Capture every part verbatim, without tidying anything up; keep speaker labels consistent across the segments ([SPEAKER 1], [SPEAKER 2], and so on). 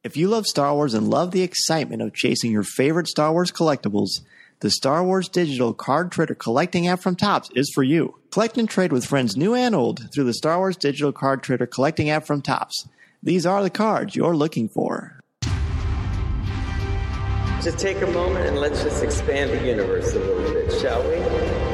[SPEAKER 1] If you love Star Wars and love the excitement of chasing your favorite Star Wars collectibles, the Star Wars Digital Card Trader Collecting app from Topps is for you. Collect and trade with friends new and old through the Star Wars Digital Card Trader Collecting app from Topps. These are the cards you're looking for.
[SPEAKER 2] Just take a moment and let's just expand the universe a little bit, shall we?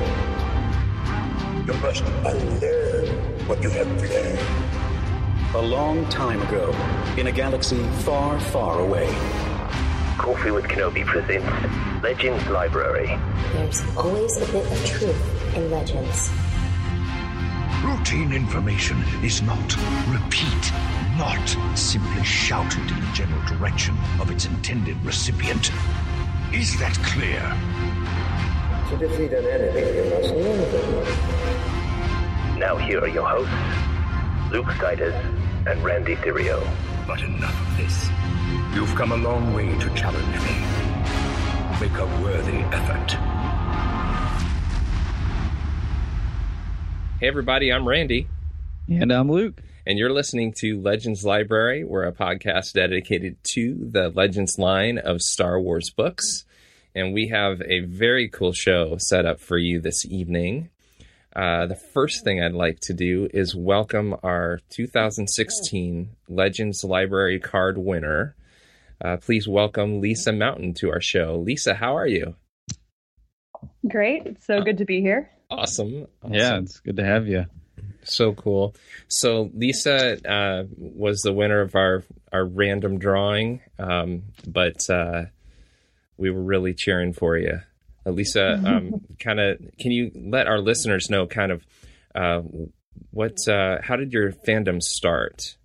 [SPEAKER 3] You must unlearn what you have learned.
[SPEAKER 4] A long time ago, in a galaxy far, far away.
[SPEAKER 5] Coffee with Kenobi presents Legends Library.
[SPEAKER 6] There's always a bit of truth in legends.
[SPEAKER 3] Routine information is not repeat, not simply shouted in the general direction of its intended recipient. Is that clear?
[SPEAKER 2] To defeat an enemy, you must learn them.
[SPEAKER 5] Now here are your hosts, Luke Siders and Randy Theriot.
[SPEAKER 3] But enough of this. You've come a long way to challenge me. Make a worthy effort.
[SPEAKER 7] Hey everybody, I'm Randy.
[SPEAKER 8] And I'm Luke.
[SPEAKER 7] And you're listening to Legends Library. We're a podcast dedicated to the Legends line of Star Wars books. And we have a very cool show set up for you this evening. Uh, the first thing I'd like to do is welcome our two thousand sixteen Legends Library card winner. Uh, please welcome Lisa Mountain to our show. Lisa, how are you?
[SPEAKER 9] Great. It's so good to be here.
[SPEAKER 7] Awesome. awesome.
[SPEAKER 8] Yeah, it's good to have you.
[SPEAKER 7] So cool. So Lisa uh, was the winner of our, our random drawing, um, but uh, we were really cheering for you. Uh, Lisa, um, kind of, can you let our listeners know kind of uh, what, uh, how did your fandom start?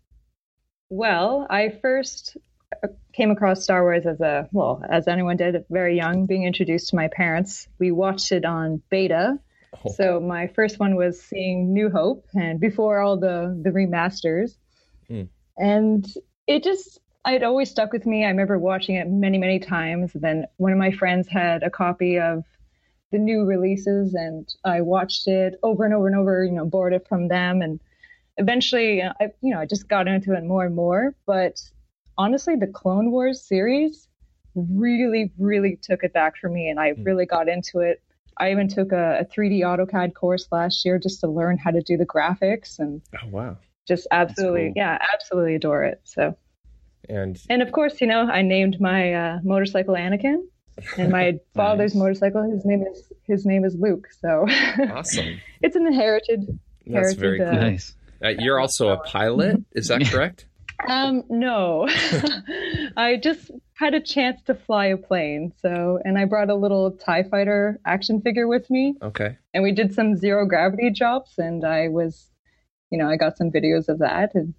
[SPEAKER 9] Well, I first came across Star Wars as a, well, as anyone did, very young, being introduced to my parents. We watched it on beta. Oh. So my first one was seeing New Hope, and before all the, the remasters. Mm. And it just, it always stuck with me. I remember watching it many, many times. And then one of my friends had a copy of the new releases, and I watched it over and over and over, you know, borrowed it from them. And eventually, I, you know, I just got into it more and more. But honestly, the Clone Wars series really, really took it back for me, and I mm. really got into it. I even took a, a three D AutoCAD course last year just to learn how to do the graphics, and
[SPEAKER 7] oh wow,
[SPEAKER 9] just absolutely, cool. yeah, absolutely adore it. So,
[SPEAKER 7] and
[SPEAKER 9] and of course, you know, I named my uh, motorcycle Anakin, and my father's nice. motorcycle, his name is his name is Luke. So
[SPEAKER 7] awesome,
[SPEAKER 9] it's an inherited.
[SPEAKER 7] That's
[SPEAKER 9] inherited,
[SPEAKER 7] very cool.
[SPEAKER 9] Uh,
[SPEAKER 8] nice.
[SPEAKER 7] Uh, you're also a pilot, is that correct?
[SPEAKER 9] Um, no, I just had a chance to fly a plane. So, and I brought a little TIE fighter action figure with me.
[SPEAKER 7] Okay.
[SPEAKER 9] And we did some zero gravity drops, and I was, you know, I got some videos of that. And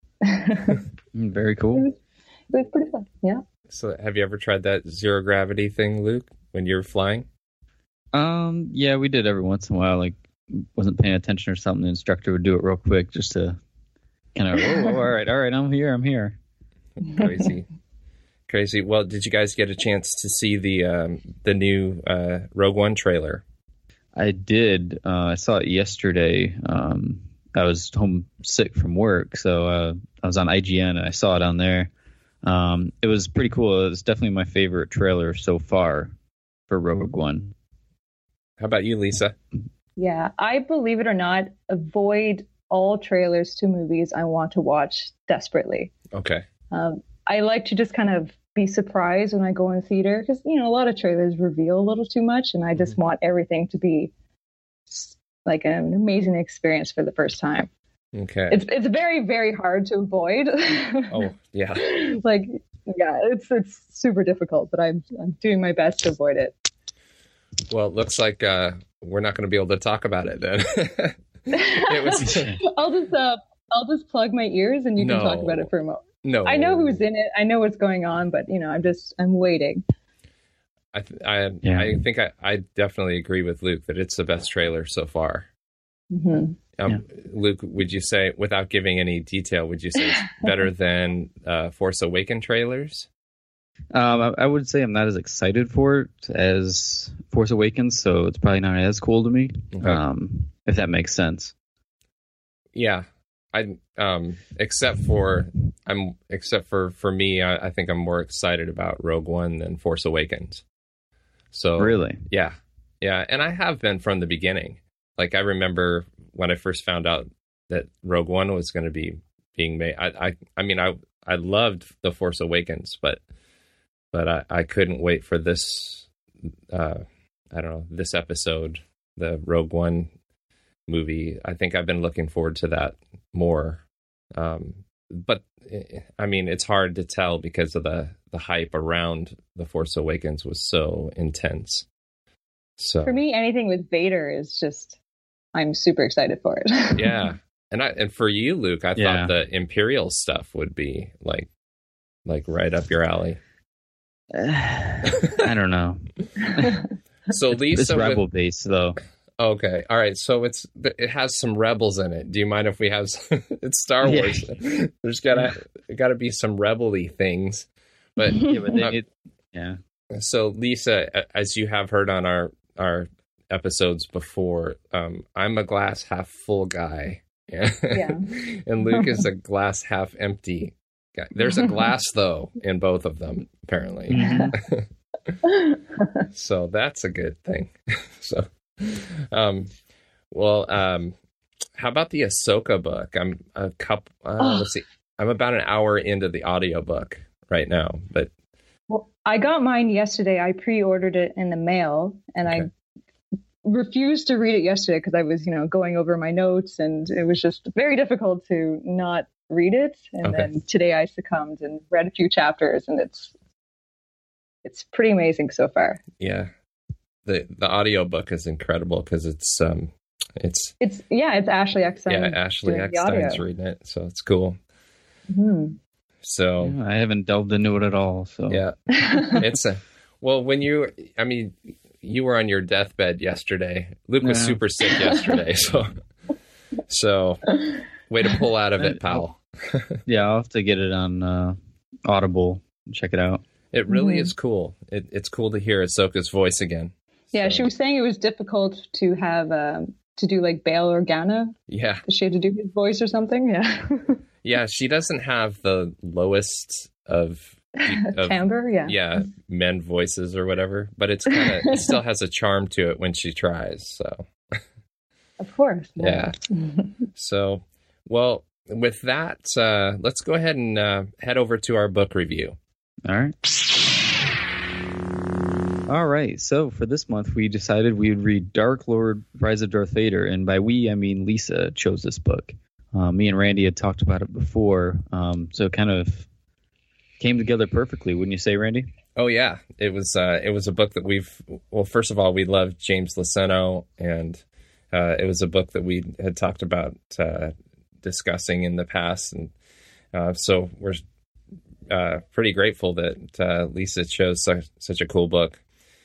[SPEAKER 8] very cool.
[SPEAKER 9] It was, it was pretty fun. Yeah.
[SPEAKER 7] So have you ever tried that zero gravity thing, Luke, when you were flying?
[SPEAKER 8] Um, yeah, we did every once in a while. Like, wasn't paying attention or something. The instructor would do it real quick just to kind of, oh, all right, all right, I'm here, I'm here.
[SPEAKER 7] Crazy. Crazy. Well, did you guys get a chance to see the um, the new uh, Rogue One trailer?
[SPEAKER 8] I did. Uh, I saw it yesterday. Um, I was home sick from work, so uh, I was on I G N, and I saw it on there. Um, it was pretty cool. It was definitely my favorite trailer so far for Rogue One.
[SPEAKER 7] How about you, Lisa?
[SPEAKER 9] Yeah, I, believe it or not, avoid all trailers to movies I want to watch desperately.
[SPEAKER 7] Okay.
[SPEAKER 9] Um, I like to just kind of be surprised when I go in theater, because, you know, a lot of trailers reveal a little too much, and I just mm-hmm. want everything to be like an amazing experience for the first time.
[SPEAKER 7] Okay.
[SPEAKER 9] It's it's very, very hard to avoid.
[SPEAKER 7] Oh, yeah.
[SPEAKER 9] Like, yeah, it's it's super difficult, but I'm I'm doing my best to avoid it.
[SPEAKER 7] Well, it looks like uh, we're not going to be able to talk about it then. It was.
[SPEAKER 9] I'll just uh, I'll just plug my ears, and you
[SPEAKER 7] no,
[SPEAKER 9] can talk about it for a moment.
[SPEAKER 7] No,
[SPEAKER 9] I know who's in it. I know what's going on, but you know, I'm just I'm waiting.
[SPEAKER 7] I th- I
[SPEAKER 8] yeah.
[SPEAKER 7] I think I, I definitely agree with Luke that it's the best trailer so far.
[SPEAKER 9] Mm-hmm.
[SPEAKER 7] Um,
[SPEAKER 8] yeah.
[SPEAKER 7] Luke, would you say, without giving any detail, would you say it's better than uh, Force Awakens trailers?
[SPEAKER 8] Um, I, I would say I'm not as excited for it as Force Awakens, so it's probably not as cool to me. Okay. Um, if that makes sense.
[SPEAKER 7] Yeah, I um, except for I'm except for for me, I, I think I'm more excited about Rogue One than Force Awakens. So
[SPEAKER 8] really,
[SPEAKER 7] yeah, yeah, and I have been from the beginning. Like I remember when I first found out that Rogue One was going to be being made. I, I, I mean, I, I loved The Force Awakens, but, but I, I couldn't wait for this. Uh, I don't know, this episode, the Rogue One movie. I think I've been looking forward to that more. Um, but I mean, it's hard to tell because of the, the hype around The Force Awakens was so intense. So
[SPEAKER 9] for me, anything with Vader is just, I'm super excited for it.
[SPEAKER 7] Yeah. And I, and for you, Luke, I
[SPEAKER 8] Yeah.
[SPEAKER 7] thought the Imperial stuff would be like, like right up your alley.
[SPEAKER 8] I don't know.
[SPEAKER 7] So Lisa,
[SPEAKER 8] It's rebel
[SPEAKER 7] with,
[SPEAKER 8] based though.
[SPEAKER 7] okay, all right. So it's it has some rebels in it. Do you mind if we have? Some, it's Star Wars. Yeah. There's gotta gotta be some rebel-y things, but
[SPEAKER 8] Yeah, but they,
[SPEAKER 7] uh,
[SPEAKER 8] it, yeah.
[SPEAKER 7] so Lisa, as you have heard on our our episodes before, um, I'm a glass half full guy, yeah. And Luke is a glass half empty guy. There's a glass though in both of them apparently.
[SPEAKER 8] Mm-hmm.
[SPEAKER 7] So that's a good thing. So, um, well, um, how about the Ahsoka book? I'm a couple. Uh,
[SPEAKER 9] Oh.
[SPEAKER 7] Let's see. I'm about an hour into the audiobook right now, but
[SPEAKER 9] Well, I got mine yesterday. I pre-ordered it in the mail, and
[SPEAKER 7] Okay.
[SPEAKER 9] I refused to read it yesterday because I was, you know, going over my notes, and it was just very difficult to not read it. And
[SPEAKER 7] Okay.
[SPEAKER 9] then today I succumbed and read a few chapters, and it's it's pretty amazing so far.
[SPEAKER 7] yeah, the the audiobook is incredible because it's um it's
[SPEAKER 9] It's yeah, it's Ashley Eckstein.
[SPEAKER 7] yeah Ashley
[SPEAKER 9] doing the audio.
[SPEAKER 7] Eckstein's reading it, so it's cool.
[SPEAKER 9] Mhm.
[SPEAKER 7] So
[SPEAKER 8] Yeah, I haven't delved into it at all. So
[SPEAKER 7] yeah, it's a well when you I mean you were on your deathbed yesterday. Luke was
[SPEAKER 8] Yeah.
[SPEAKER 7] super sick yesterday, so so way to pull out of it, pal.
[SPEAKER 8] yeah, I'll have to get it on uh, Audible and check it out.
[SPEAKER 7] It really
[SPEAKER 9] Mhm.
[SPEAKER 7] is cool. It, it's cool to hear Ahsoka's voice again.
[SPEAKER 9] Yeah,
[SPEAKER 7] So,
[SPEAKER 9] she was saying it was difficult to have um, to do like Bail Organa.
[SPEAKER 7] Yeah,
[SPEAKER 9] She had to do his voice or something. Yeah,
[SPEAKER 7] yeah. She doesn't have the lowest of, of
[SPEAKER 9] timbre. Yeah.
[SPEAKER 7] yeah men voices or whatever, but it's kind of it still has a charm to it when she tries. So
[SPEAKER 9] Of course.
[SPEAKER 7] yeah. So well, with that, uh, let's go ahead and uh, head over to our book review.
[SPEAKER 8] All right. All right. So for this month, we decided we would read Dark Lord: Rise of Darth Vader, and by we I mean Lisa chose this book. Uh, me and Randy had talked about it before, um, so it kind of came together perfectly, wouldn't you say, Randy?
[SPEAKER 7] Oh yeah, it was uh, it was a book that we've well, first of all, we loved James Luceno, and uh, it was a book that we had talked about uh, discussing in the past, and uh, so we're uh, pretty grateful that uh, Lisa chose such, such a cool book.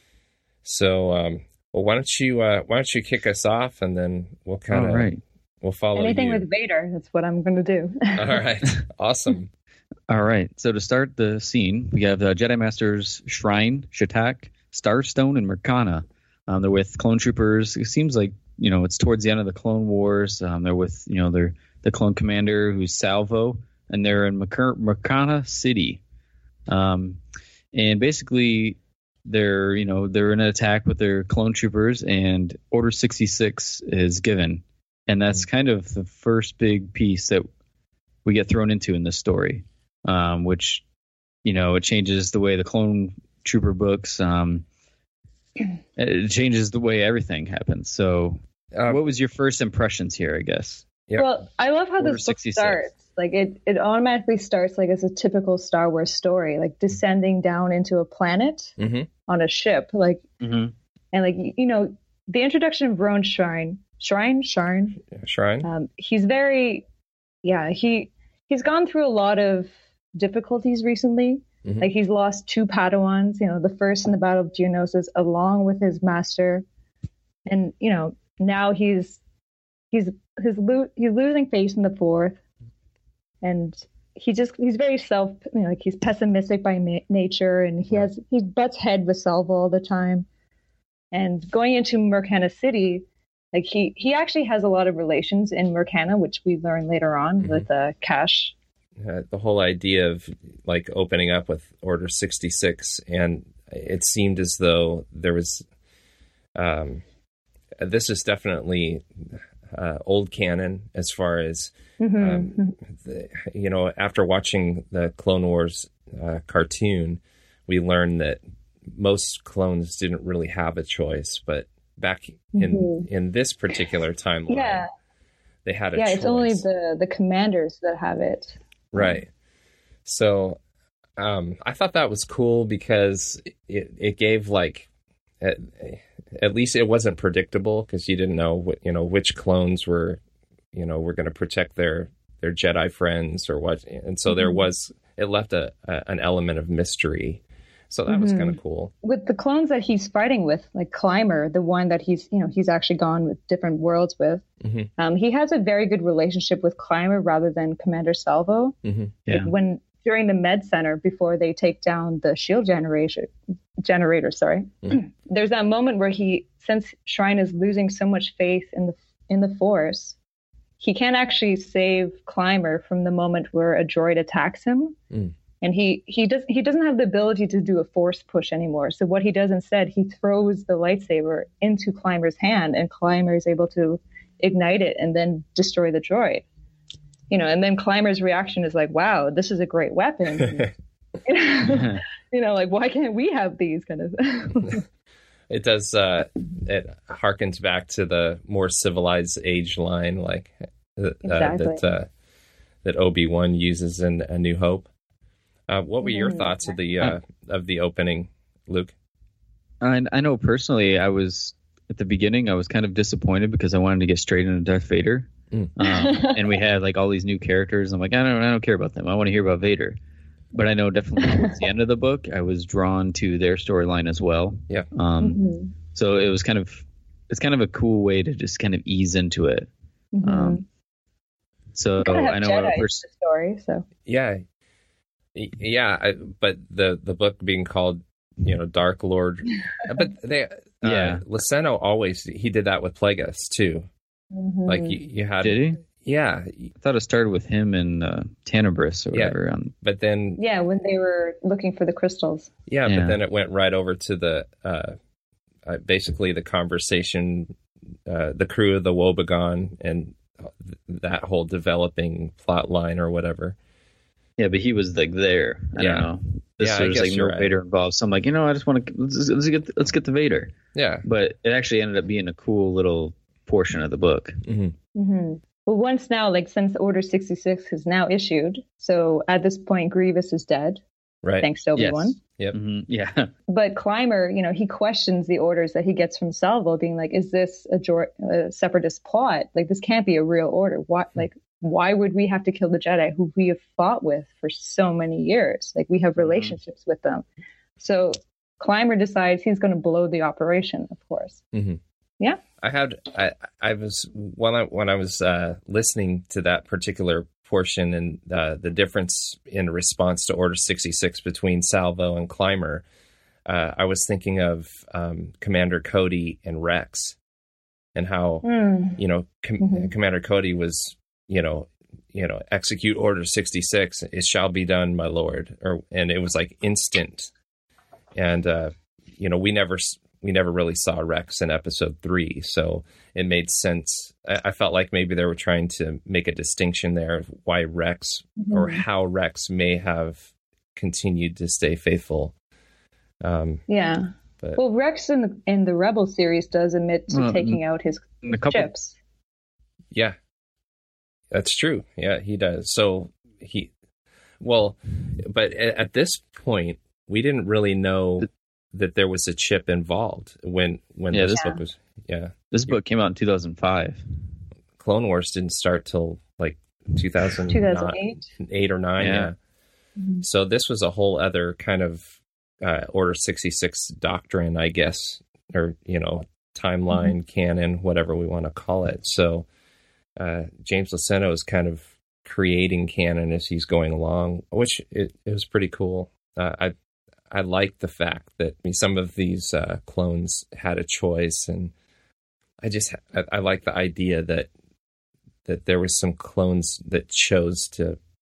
[SPEAKER 7] So, um, well, why don't you uh, why don't you kick us off, and then we'll kind of
[SPEAKER 8] All right.
[SPEAKER 7] we'll follow
[SPEAKER 9] Anything
[SPEAKER 7] you.
[SPEAKER 9] with Vader, that's what I'm going to do.
[SPEAKER 7] All right, awesome.
[SPEAKER 8] All right. So to start the scene, we have the Jedi Master's Shrine, Shatak, Starstone, and Mercana. Um, they're with clone troopers. It seems like, you know, it's towards the end of the Clone Wars. Um, they're with, you know, they're the clone commander who's Salvo, and they're in Merc- Mercana City. Um, and basically, they're, you know, they're in an attack with their clone troopers, and Order sixty-six is given. And that's kind of the first big piece that we get thrown into in this story. Um, which, you know, it changes the way the clone trooper books, um, it changes the way everything happens. So
[SPEAKER 7] Um,
[SPEAKER 8] what was your first impressions here, I guess?
[SPEAKER 7] Yep.
[SPEAKER 9] Well, I love how
[SPEAKER 8] Order
[SPEAKER 9] this book
[SPEAKER 8] sixty-six.
[SPEAKER 9] starts. Like it, it automatically starts like as a typical Star Wars story, like descending down into a planet
[SPEAKER 7] hmm
[SPEAKER 9] on a ship. Like
[SPEAKER 8] Mm-hmm.
[SPEAKER 9] and like you know, the introduction of Roan Shrine, Shrine, Shrine.
[SPEAKER 7] Shrine.
[SPEAKER 9] Um, he's very, yeah, he he's gone through a lot of difficulties recently.
[SPEAKER 7] Mhm.
[SPEAKER 9] Like he's lost two Padawans, you know, the first in the Battle of Geonosis, along with his master, and you know now he's he's his lo- he's losing faith in the fourth, and he just he's very self, you know, like he's pessimistic by ma- nature, and he has he butts head with Salvo all the time, and going into Mercana City. Like he, he actually has a lot of relations in Mercana, which we learn later on
[SPEAKER 7] Mhm.
[SPEAKER 9] with uh, Cash
[SPEAKER 7] uh, the whole idea of like opening up with Order sixty-six, and it seemed as though there was. Um, this is definitely uh, old canon as far as
[SPEAKER 9] Mm-hmm.
[SPEAKER 7] um, the, you know. After watching the Clone Wars uh, cartoon, we learned that most clones didn't really have a choice, but back in
[SPEAKER 9] Mm-hmm.
[SPEAKER 7] in this particular timeline,
[SPEAKER 9] Yeah.
[SPEAKER 7] they had a
[SPEAKER 9] Yeah,
[SPEAKER 7] choice.
[SPEAKER 9] it's only the, the commanders that have it.
[SPEAKER 7] Right. So um, I thought that was cool because it, it gave like, at, at least it wasn't predictable because you didn't know what, you know, which clones were, you know, were going to protect their, their Jedi friends or what. And so there was, it left a, a an element of mystery. So that was kind of cool.
[SPEAKER 9] With the clones that he's fighting with, like Clymer, the one that he's, you know, he's actually gone with different worlds with,
[SPEAKER 7] Mm-hmm.
[SPEAKER 9] um, he has a very good relationship with Clymer rather than Commander Salvo.
[SPEAKER 7] Mm-hmm.
[SPEAKER 8] Yeah.
[SPEAKER 9] Like when during the med center before they take down the shield generator, generator, sorry,
[SPEAKER 7] Mhm.
[SPEAKER 9] there's that moment where he, since Shrine is losing so much faith in the in the Force, he can't actually save Clymer from the moment where a droid attacks him.
[SPEAKER 7] Mm.
[SPEAKER 9] And he, he does he doesn't have the ability to do a force push anymore. So what he does instead, he throws the lightsaber into Clymer's hand, and Clymer is able to ignite it and then destroy the droid. You know, and then Clymer's reaction is like, "Wow, this is a great weapon." You know, like why can't we have these kind of?
[SPEAKER 7] It does. Uh, it harkens back to the more civilized age line, like uh,
[SPEAKER 9] Exactly.
[SPEAKER 7] that uh, that Obi-Wan uses in A New Hope. Uh, what were your
[SPEAKER 9] Mhm.
[SPEAKER 7] thoughts of the uh, of the opening, Luke?
[SPEAKER 8] I, I know personally, I was at the beginning, I was kind of disappointed because I wanted to get straight into Darth Vader,
[SPEAKER 7] Mm.
[SPEAKER 8] um, and we had like all these new characters. I'm like, I don't, I don't care about them. I want to hear about Vader. But I know definitely towards the end of the book, I was drawn to their storyline as well.
[SPEAKER 7] Yeah.
[SPEAKER 8] Um,
[SPEAKER 9] Mhm.
[SPEAKER 8] So it was kind of, it's kind of a cool way to just kind of ease into it.
[SPEAKER 9] Mhm.
[SPEAKER 8] Um, so
[SPEAKER 9] Gotta have
[SPEAKER 8] I know
[SPEAKER 9] Jedi
[SPEAKER 8] a
[SPEAKER 9] in
[SPEAKER 8] pers-
[SPEAKER 9] the story, so
[SPEAKER 7] Yeah, Y- yeah, I, but the the book being called, you know, Dark Lord, but they, uh,
[SPEAKER 8] Yeah.
[SPEAKER 7] Luceno always he did that with Plagueis too.
[SPEAKER 9] Mhm.
[SPEAKER 7] Like you, you had,
[SPEAKER 8] did he?
[SPEAKER 7] yeah,
[SPEAKER 8] I thought it started with him and uh, Tanabris or
[SPEAKER 7] Yeah.
[SPEAKER 8] whatever. Um,
[SPEAKER 7] but then
[SPEAKER 9] yeah, when they were looking for the crystals.
[SPEAKER 7] yeah,
[SPEAKER 8] Yeah.
[SPEAKER 7] but then it went right over to the uh, uh, basically the conversation, uh, the crew of the Wobegon, and that whole developing plot line or whatever.
[SPEAKER 8] yeah, but he was like there. I
[SPEAKER 7] Yeah.
[SPEAKER 8] don't know. This
[SPEAKER 7] Yeah, I
[SPEAKER 8] there's
[SPEAKER 7] guess
[SPEAKER 8] like no
[SPEAKER 7] you're right.
[SPEAKER 8] Vader involved. So I'm like, you know, I just want to let's, let's get let's get the Vader.
[SPEAKER 7] Yeah.
[SPEAKER 8] But it actually ended up being a cool little portion of the book.
[SPEAKER 7] hmm
[SPEAKER 9] hmm Well, once now, like since Order sixty-six has now issued, so at this point, Grievous is dead,
[SPEAKER 7] Right.
[SPEAKER 9] thanks to Obi-Wan.
[SPEAKER 8] Yes.
[SPEAKER 7] Yep.
[SPEAKER 8] hmm Yeah.
[SPEAKER 9] But Clymer, you know, he questions the orders that he gets from Salvo, being like, "Is this a, Jor- a separatist plot? Like, this can't be a real order. Why? Like, why would we have to kill the Jedi who we have fought with for so many years? Like, we have relationships with them." So Clymer decides he's going to blow the operation. Of course.
[SPEAKER 7] hmm
[SPEAKER 9] Yeah.
[SPEAKER 7] I had I I was when I when I was uh, listening to that particular portion and uh, the difference in response to Order sixty-six between Salvo and Clymer, uh, I was thinking of um, Commander Cody and Rex, and how
[SPEAKER 9] Mm.
[SPEAKER 7] you know Com-
[SPEAKER 9] Mhm.
[SPEAKER 7] Commander Cody was you know you know execute Order sixty-six. It shall be done, my lord. Or and it was like instant, and uh, you know we never. s- We never really saw Rex in episode three, so it made sense. I, I felt like maybe they were trying to make a distinction there of why Rex or how Rex may have continued to stay faithful. Um,
[SPEAKER 9] Yeah.
[SPEAKER 7] but
[SPEAKER 9] Well, Rex in the in the Rebel series does admit to
[SPEAKER 8] Well,
[SPEAKER 9] taking out his
[SPEAKER 8] And a couple
[SPEAKER 9] chips.
[SPEAKER 7] yeah, that's true. Yeah, he does. So he, well, but a- at this point, we didn't really know that there was a chip involved when when
[SPEAKER 8] Yeah,
[SPEAKER 7] this
[SPEAKER 8] this-
[SPEAKER 7] book was. Yeah,
[SPEAKER 8] This book came out in two thousand five.
[SPEAKER 7] Clone Wars didn't start till like two thousand
[SPEAKER 9] two thousand eight.
[SPEAKER 7] eight or nine.
[SPEAKER 8] Yeah.
[SPEAKER 7] Yeah.
[SPEAKER 9] Mhm.
[SPEAKER 7] So this was a whole other kind of uh, Order sixty-six doctrine, I guess, or, you know, timeline, canon, whatever we want to call it. So uh, James Luceno is kind of creating canon as he's going along, which it, it was pretty cool. Uh, I I like the fact that I mean, some of these uh, clones had a choice, and I just I, I like the idea that that there was some clones that chose to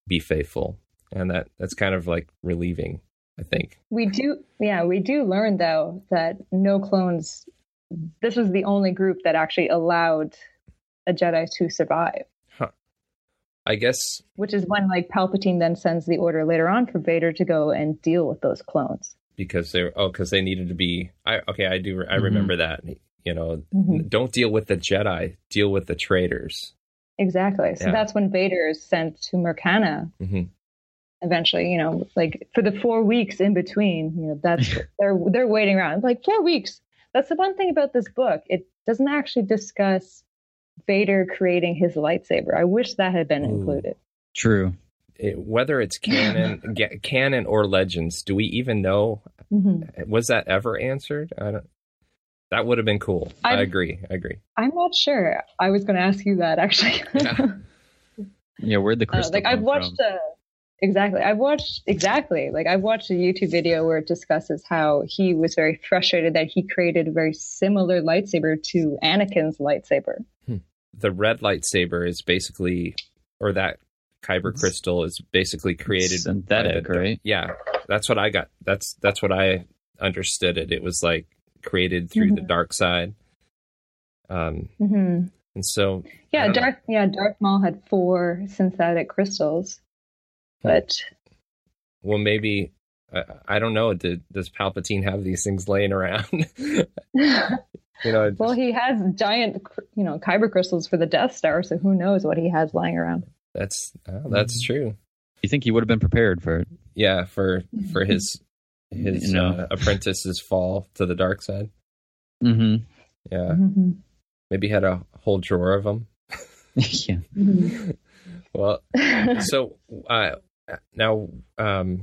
[SPEAKER 7] be faithful, and that that's kind of like relieving, I think.
[SPEAKER 9] We do, yeah, we do learn though that no clones. This was the only group that actually allowed a Jedi to survive.
[SPEAKER 7] Huh. I guess.
[SPEAKER 9] Which is when like Palpatine then sends the order later on for Vader to go and deal with those clones.
[SPEAKER 7] Because they were, oh, because they needed to be. I okay, I do. I
[SPEAKER 9] Mm-hmm.
[SPEAKER 7] remember that. You know,
[SPEAKER 9] Mhm.
[SPEAKER 7] don't deal with the Jedi. Deal with the traitors.
[SPEAKER 9] Exactly. So
[SPEAKER 7] Yeah.
[SPEAKER 9] that's when Vader is sent to Murkana.
[SPEAKER 7] Mm-hmm.
[SPEAKER 9] Eventually, you know, like for the four weeks in between, you know, that's they're they're waiting around like four weeks. That's the one thing about this book. It doesn't actually discuss Vader creating his lightsaber. I wish that had been
[SPEAKER 7] Ooh.
[SPEAKER 9] included.
[SPEAKER 8] True.
[SPEAKER 7] It, whether it's canon, ga- canon or legends, do we even know?
[SPEAKER 9] Mm-hmm.
[SPEAKER 7] Was that ever answered? I don't. That would have been cool. I
[SPEAKER 9] I'm-
[SPEAKER 7] agree. I agree.
[SPEAKER 9] I'm not sure. I was going to ask you that actually.
[SPEAKER 7] Yeah.
[SPEAKER 8] Yeah, where'd the
[SPEAKER 9] Uh,
[SPEAKER 8] crystal
[SPEAKER 9] like I've
[SPEAKER 8] come
[SPEAKER 9] watched
[SPEAKER 8] from?
[SPEAKER 9] a exactly. I've watched exactly. Like I've watched a YouTube video where it discusses how he was very frustrated that he created a very similar lightsaber to Anakin's lightsaber.
[SPEAKER 7] The red lightsaber is basically, or that kyber crystal is basically created
[SPEAKER 8] synthetic,
[SPEAKER 7] by the-
[SPEAKER 8] right?
[SPEAKER 7] Yeah, that's what I got. That's that's what I understood it. It was like created through the
[SPEAKER 9] Mhm.
[SPEAKER 7] dark side. Um,
[SPEAKER 9] Mm-hmm.
[SPEAKER 7] and so I
[SPEAKER 9] Yeah,
[SPEAKER 7] don't know.
[SPEAKER 9] Darth. Yeah, Darth Maul had four synthetic crystals, but
[SPEAKER 7] Well, maybe I, I don't know. Did, does Palpatine have these things laying around? you know, it
[SPEAKER 9] well,
[SPEAKER 7] just-
[SPEAKER 9] he has giant, you know, kyber crystals for the Death Star. So who knows what he has lying around?
[SPEAKER 7] that's oh, that's true.
[SPEAKER 8] You think he would have been prepared for it?
[SPEAKER 7] Yeah, for for his his
[SPEAKER 8] You know.
[SPEAKER 7] uh, apprentice's fall to the dark side.
[SPEAKER 8] Mm-hmm.
[SPEAKER 7] Yeah,
[SPEAKER 9] Mm-hmm.
[SPEAKER 7] maybe he had a whole drawer of them.
[SPEAKER 8] Yeah.
[SPEAKER 9] Mm-hmm.
[SPEAKER 7] Well, so uh, now um,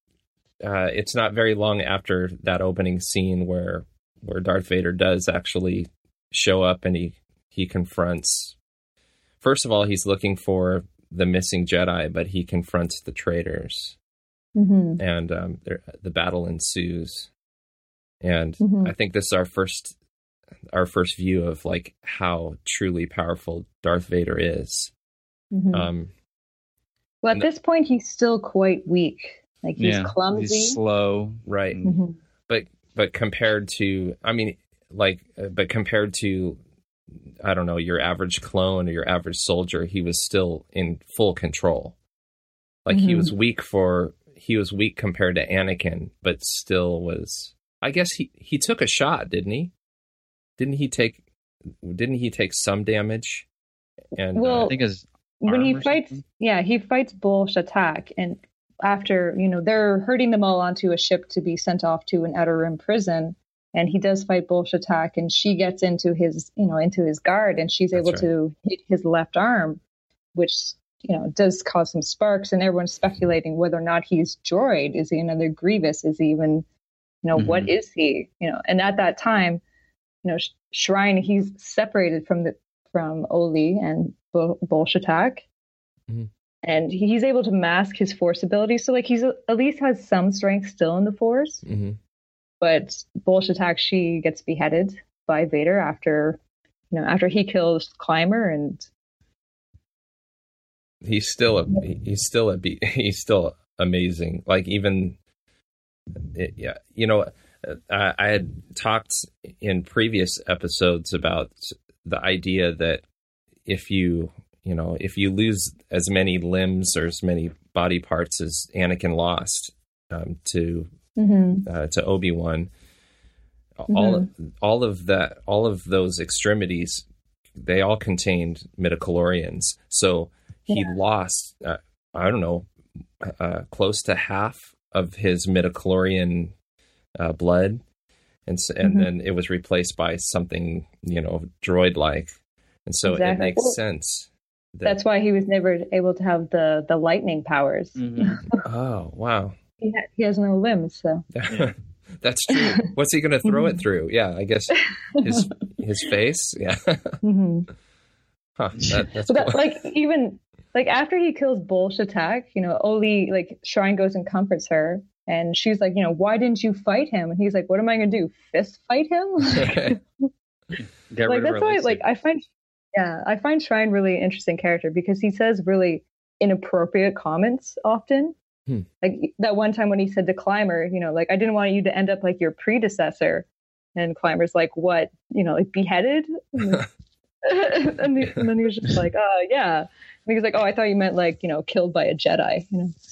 [SPEAKER 7] uh, it's not very long after that opening scene where where Darth Vader does actually show up, and he he confronts. First of all, he's looking for the missing Jedi, but he confronts the traitors,
[SPEAKER 9] Mm-hmm.
[SPEAKER 7] and um, there- the battle ensues. And
[SPEAKER 9] Mhm.
[SPEAKER 7] I think this is our first our first view of like how truly powerful Darth Vader is.
[SPEAKER 9] Mm-hmm.
[SPEAKER 7] Um,
[SPEAKER 9] Well, at this point, he's still quite weak. Like he's
[SPEAKER 8] Yeah.
[SPEAKER 9] clumsy.
[SPEAKER 8] He's slow.
[SPEAKER 7] right.
[SPEAKER 9] Mhm.
[SPEAKER 7] but but compared to I mean like uh, but compared to I don't know, your average clone or your average soldier, he was still in full control. Like he
[SPEAKER 9] Mhm.
[SPEAKER 7] was weak for he was weak compared to Anakin, but still was I guess he he took a shot, didn't he? Didn't he take didn't he take some damage? And uh,
[SPEAKER 9] Well,
[SPEAKER 8] I think his
[SPEAKER 9] when he
[SPEAKER 8] arm or
[SPEAKER 9] fights,
[SPEAKER 8] something?
[SPEAKER 9] yeah, he fights Bol Shatak, and after you know they're herding them all onto a ship to be sent off to an outer rim prison, and he does fight Bol Shatak, and she gets into his you know into his guard, and she's
[SPEAKER 7] That's
[SPEAKER 9] able
[SPEAKER 7] right.
[SPEAKER 9] to hit his left arm, which you know does cause some sparks, and everyone's speculating whether or not he's droid. Is he another Grievous? Is he even you know what
[SPEAKER 8] Mhm.
[SPEAKER 9] is he? You know, and at that time, you know, Sh- Shrine he's separated from the from Oli and Bol Bol Shatak.
[SPEAKER 7] Mhm.
[SPEAKER 9] And he's able to mask his force abilities. So, like, he's at least has some strength still in the force.
[SPEAKER 7] mhm.
[SPEAKER 9] But Bol Shatak, she gets beheaded by Vader after, you know, after he kills Clymer. And
[SPEAKER 7] he's still a he's still a be- he's still amazing. Like even it, yeah, you know, I, I had talked in previous episodes about the idea that if you you know if you lose as many limbs or as many body parts as Anakin lost um, to
[SPEAKER 9] mm-hmm.
[SPEAKER 7] uh, to Obi-Wan, all of, all of that all of those extremities, they all contained midichlorians. So he
[SPEAKER 9] Yeah.
[SPEAKER 7] lost uh, I don't know uh, close to half of his midichlorian uh, blood, and so, and
[SPEAKER 9] Mhm.
[SPEAKER 7] then it was replaced by something you know droid like, and so it
[SPEAKER 9] Exactly.
[SPEAKER 7] makes
[SPEAKER 9] Well,
[SPEAKER 7] sense. That,
[SPEAKER 9] that's why he was never able to have the, the lightning powers.
[SPEAKER 8] Mhm.
[SPEAKER 7] oh wow,
[SPEAKER 9] He, ha- he has no limbs. So,
[SPEAKER 7] that's true. What's he going to throw it
[SPEAKER 9] Mhm.
[SPEAKER 7] through? Yeah, I guess his his face. Yeah,
[SPEAKER 9] hmm
[SPEAKER 7] huh, that, that's
[SPEAKER 9] so that,
[SPEAKER 7] cool.
[SPEAKER 9] like, even like after he kills Bol Shatak, you know, Oli, like, Shrine goes and comforts her. And she's like, you know, why didn't you fight him? And he's like, what am I going to do? Fist fight him?
[SPEAKER 8] Get
[SPEAKER 9] like
[SPEAKER 8] rid of
[SPEAKER 9] that's
[SPEAKER 8] her
[SPEAKER 9] why
[SPEAKER 8] lightsaber.
[SPEAKER 9] like I find yeah I find Shrine really interesting character because he says really inappropriate comments often. Hmm. Like that one time when he said to Clymer, you know, like, I didn't want you to end up like your predecessor. And Clymer's like, what? You know, like beheaded? and, he, and then he was just like, uh, yeah. And he was like, oh, I thought you meant like, you know, killed by a Jedi, you know.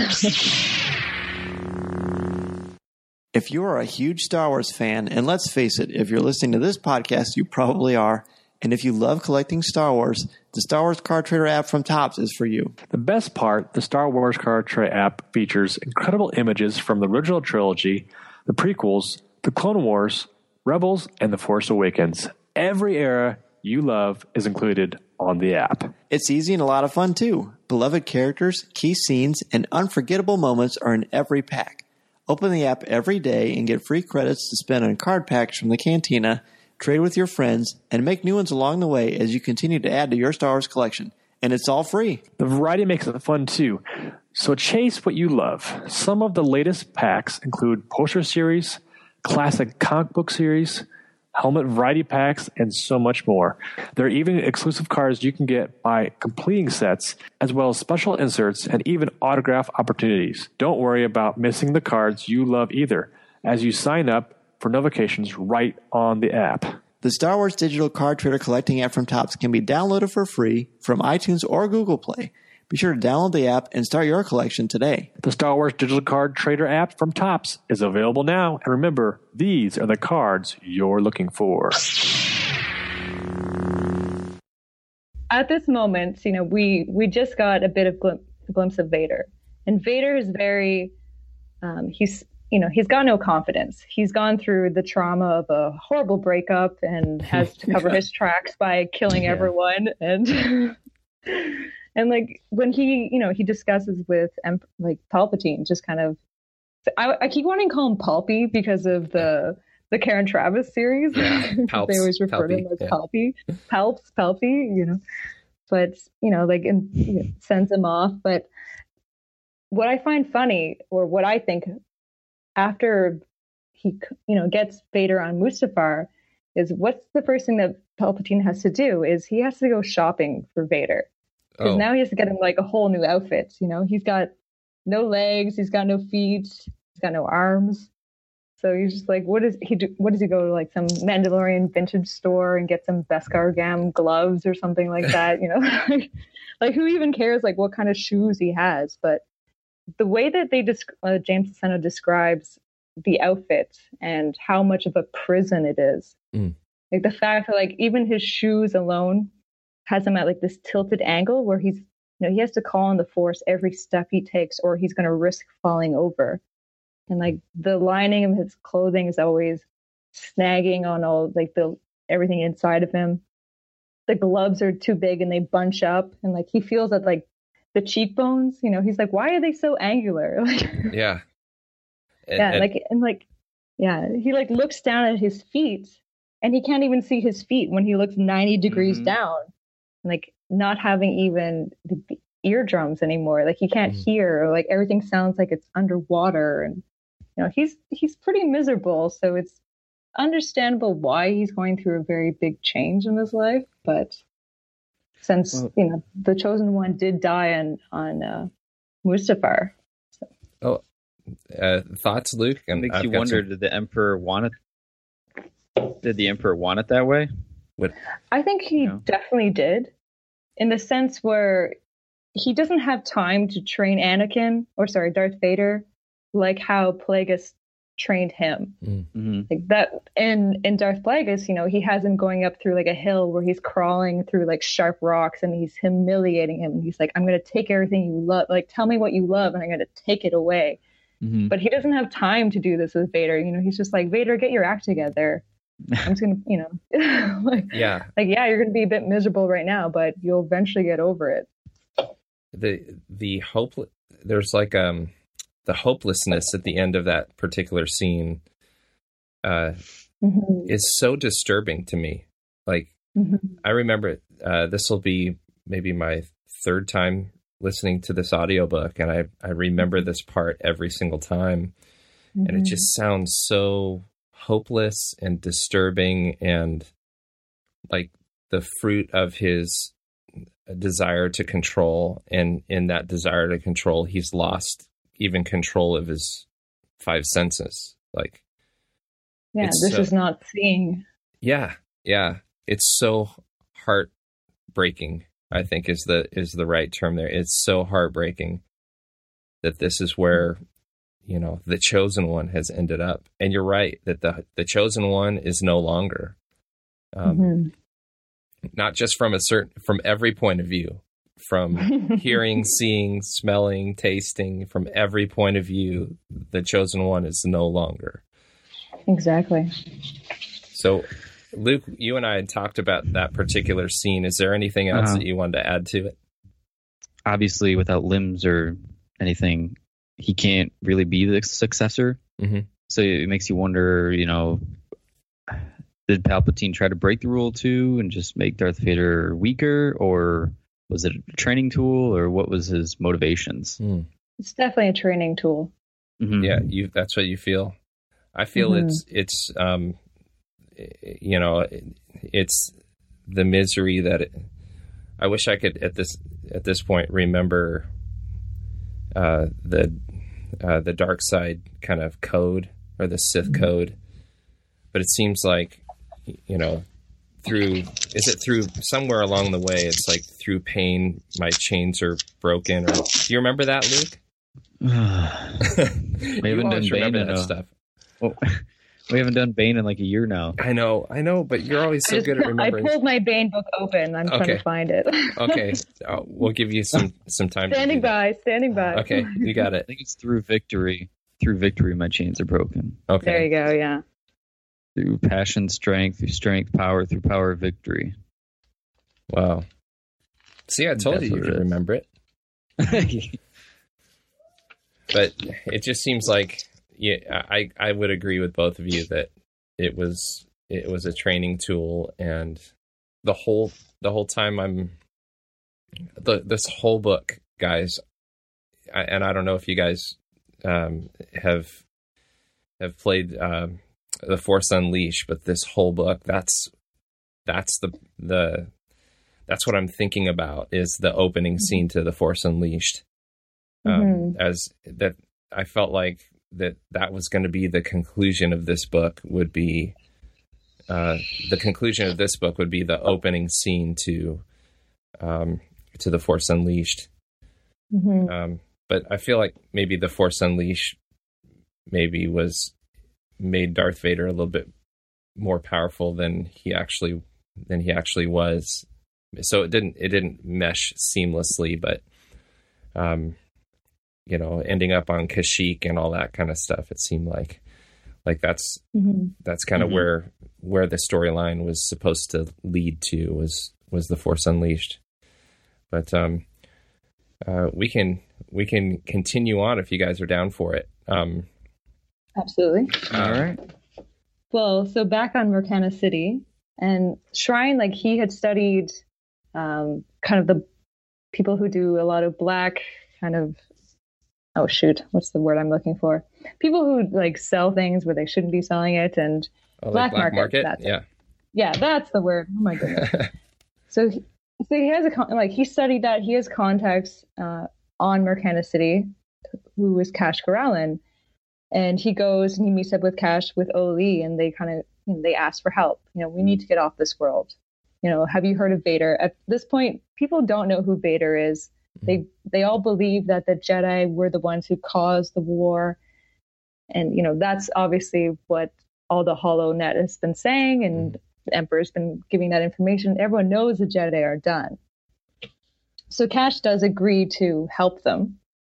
[SPEAKER 1] If you are a huge Star Wars fan, and let's face it, if you're listening to this podcast, you probably are, and if you love collecting Star Wars, the Star Wars Card Trader app from Topps is for you.
[SPEAKER 10] The best part, the Star Wars Card Trader app features incredible images from the original trilogy, the prequels, the Clone Wars, Rebels, and The Force Awakens. Every era you love is included on the app.
[SPEAKER 1] It's easy and a lot of fun, too. Beloved characters, key scenes, and unforgettable moments are in every pack. Open the app every day and get free credits to spend on card packs from the Cantina, trade with your friends, and make new ones along the way as you continue to add to your Star Wars collection. And it's all free.
[SPEAKER 10] The variety makes it fun, too. So chase what you love. Some of the latest packs include poster series, classic comic book series, helmet variety packs, and so much more. There are even exclusive cards you can get by completing sets, as well as special inserts and even autograph opportunities. Don't worry about missing the cards you love either, as you sign up for notifications right on the app.
[SPEAKER 1] The Star Wars Digital Card Trader collecting app from Topps can be downloaded for free from iTunes or Google Play. Be sure to download the app and start your collection today.
[SPEAKER 10] The Star Wars Digital Card Trader app from Topps is available now. And remember, these are the cards you're looking for.
[SPEAKER 9] At this moment, you know, we, we just got a bit of glim- glimpse of Vader. And Vader is very, um, he's, you know, he's got no confidence. He's gone through the trauma of a horrible breakup and has to cover his tracks by killing yeah. everyone. And... And like when he, you know, he discusses with Emp- like Palpatine, just kind of, I, I keep wanting to call him Palpy because of the the Karen Travis series.
[SPEAKER 7] Yeah, Palps,
[SPEAKER 9] they always refer Palpy, to him as yeah. Palpy, Palps, Palpy, you know. But you know, like, and, you know, sends him off. But what I find funny, or what I think, after he, you know, gets Vader on Mustafar, is what's the first thing that Palpatine has to do is he has to go shopping for Vader. Because oh. now he has to get him like a whole new outfit. You know, he's got no legs, he's got no feet, he's got no arms. So he's just like, what does he do? What does he go to like some Mandalorian vintage store and get some Beskar Gam gloves or something like that? You know, like, like who even cares like what kind of shoes he has? But the way that they desc- uh, James Luceno describes the outfit and how much of a prison it is, mm. like the fact that like even his shoes alone has him at like this tilted angle where he's, you know, he has to call on the Force every step he takes or he's going to risk falling over. And like the lining of his clothing is always snagging on all like the everything inside of him. The gloves are too big and they bunch up, and like he feels that like the cheekbones, you know, he's like, why are they so angular? Like,
[SPEAKER 7] yeah.
[SPEAKER 9] And, yeah. And, like, and like, yeah, he like looks down at his feet and he can't even see his feet when he looks ninety degrees mm-hmm. down. Like not having even the eardrums anymore, like he can't mm. hear, or like everything sounds like it's underwater, and you know he's he's pretty miserable. So it's understandable why he's going through a very big change in his life. But since well, you know the chosen one did die on on uh, Mustafar. So.
[SPEAKER 7] Oh, uh, thoughts, Luke?
[SPEAKER 8] And makes I've you wonder: some... Did the Emperor want it? Did the Emperor want it that way?
[SPEAKER 7] What?
[SPEAKER 9] I think he you know? definitely did, in the sense where he doesn't have time to train Anakin, or sorry, Darth Vader, like how Plagueis trained him. Mm-hmm. Like that, in in Darth Plagueis, you know, he has him going up through like a hill where he's crawling through like sharp rocks, and he's humiliating him. And he's like, "I'm going to take everything you love. Like, tell me what you love, and I'm going to take it away." Mm-hmm. But he doesn't have time to do this with Vader. You know, he's just like, "Vader, get your act together. I'm just gonna, you know, like,
[SPEAKER 7] yeah,
[SPEAKER 9] like, yeah, you're gonna be a bit miserable right now, but you'll eventually get over it."
[SPEAKER 7] The the hope there's like um the hopelessness at the end of that particular scene uh, mm-hmm. is so disturbing to me. Like mm-hmm. I remember uh, this will be maybe my third time listening to this audiobook, and I I remember this part every single time, mm-hmm. and it just sounds so hopeless and disturbing, and like the fruit of his a desire to control, and in that desire to control, he's lost even control of his five senses. Like,
[SPEAKER 9] yeah, this so, is not seeing.
[SPEAKER 7] Yeah, yeah, it's so heartbreaking, I think is the is the right term there. It's so heartbreaking that this is where, you know, the chosen one has ended up. And you're right that the the chosen one is no longer. Um, mm-hmm. Not just from a certain, from every point of view, from hearing, seeing, smelling, tasting, from every point of view, the chosen one is no longer.
[SPEAKER 9] Exactly.
[SPEAKER 7] So, Luke, you and I had talked about that particular scene. Is there anything else uh-huh. that you wanted to add to it?
[SPEAKER 8] Obviously, without limbs or anything, he can't really be the successor. Mm-hmm. So it makes you wonder, you know, did Palpatine try to break the rule too and just make Darth Vader weaker, or was it a training tool, or what was his motivations?
[SPEAKER 7] Mm.
[SPEAKER 9] It's definitely a training tool.
[SPEAKER 7] Mm-hmm. Yeah, you. That's what you feel. I feel mm-hmm. it's it's um, you know, it's the misery that it, I wish I could at this at this point remember uh, the uh, the dark side kind of code, or the Sith mm-hmm. code, but it seems like, you know, through, is it through somewhere along the way? It's like through pain, my chains are broken. Or do you remember that, Luke?
[SPEAKER 8] we haven't done Bane in
[SPEAKER 7] that
[SPEAKER 8] a,
[SPEAKER 7] stuff.
[SPEAKER 8] Well, we haven't done Bane in like a year now.
[SPEAKER 7] I know, I know, but you're always so
[SPEAKER 9] just,
[SPEAKER 7] good at remembering.
[SPEAKER 9] I pulled my Bane book open. I'm okay. trying to find it.
[SPEAKER 7] Okay, uh, we'll give you some some time.
[SPEAKER 9] Standing by, standing by.
[SPEAKER 7] Okay, you got it.
[SPEAKER 8] I think it's through victory. Through victory, my chains are broken.
[SPEAKER 7] Okay,
[SPEAKER 9] there you go. Yeah.
[SPEAKER 8] Through passion, strength, through strength, power, through power, victory.
[SPEAKER 7] Wow. See, I told That's you you could remember it. But it just seems like, yeah, I, I would agree with both of you that it was it was a training tool, and the whole the whole time I'm the this whole book, guys, I, and I don't know if you guys um, have have played. Um, The Force Unleashed, but this whole book, that's that's the the that's what I'm thinking about, is the opening scene to The Force Unleashed. Um, mm-hmm. As that, I felt like that that was going to be the conclusion of this book. Would be uh, the conclusion of this book would be the opening scene to um, to The Force Unleashed. Mm-hmm. Um, but I feel like maybe The Force Unleashed maybe was. Made Darth Vader a little bit more powerful than he actually than he actually was. So it didn't it didn't mesh seamlessly, but um, you know, ending up on Kashyyyk and all that kind of stuff, it seemed like like that's mm-hmm. that's kind of mm-hmm. where where the storyline was supposed to lead to was was The Force Unleashed. But um, uh, we can we can continue on if you guys are down for it. Um,
[SPEAKER 9] Absolutely.
[SPEAKER 7] All right.
[SPEAKER 9] Well, so back on Murkana City, and Shrine, like he had studied um, kind of the people who do a lot of black kind of, oh shoot, what's the word I'm looking for? People who like sell things where they shouldn't be selling it, and
[SPEAKER 7] oh,
[SPEAKER 9] black,
[SPEAKER 7] like black
[SPEAKER 9] market.
[SPEAKER 7] market?
[SPEAKER 9] That's
[SPEAKER 7] yeah.
[SPEAKER 9] It. Yeah, that's the word. Oh my goodness. so, he, so he has a, like he studied that. He has contacts uh, on Murkana City, who is Cash Corrallin. And he goes and he meets up with Cash with Oli, and they kind of, you know, they ask for help. You know, we need to get off this world. You know, have you heard of Vader? At this point, people don't know who Vader is. They they all believe that the Jedi were the ones who caused the war, and you know that's obviously what all the HoloNet has been saying, and the Emperor's been giving that information. Everyone knows the Jedi are done. So Cash does agree to help them,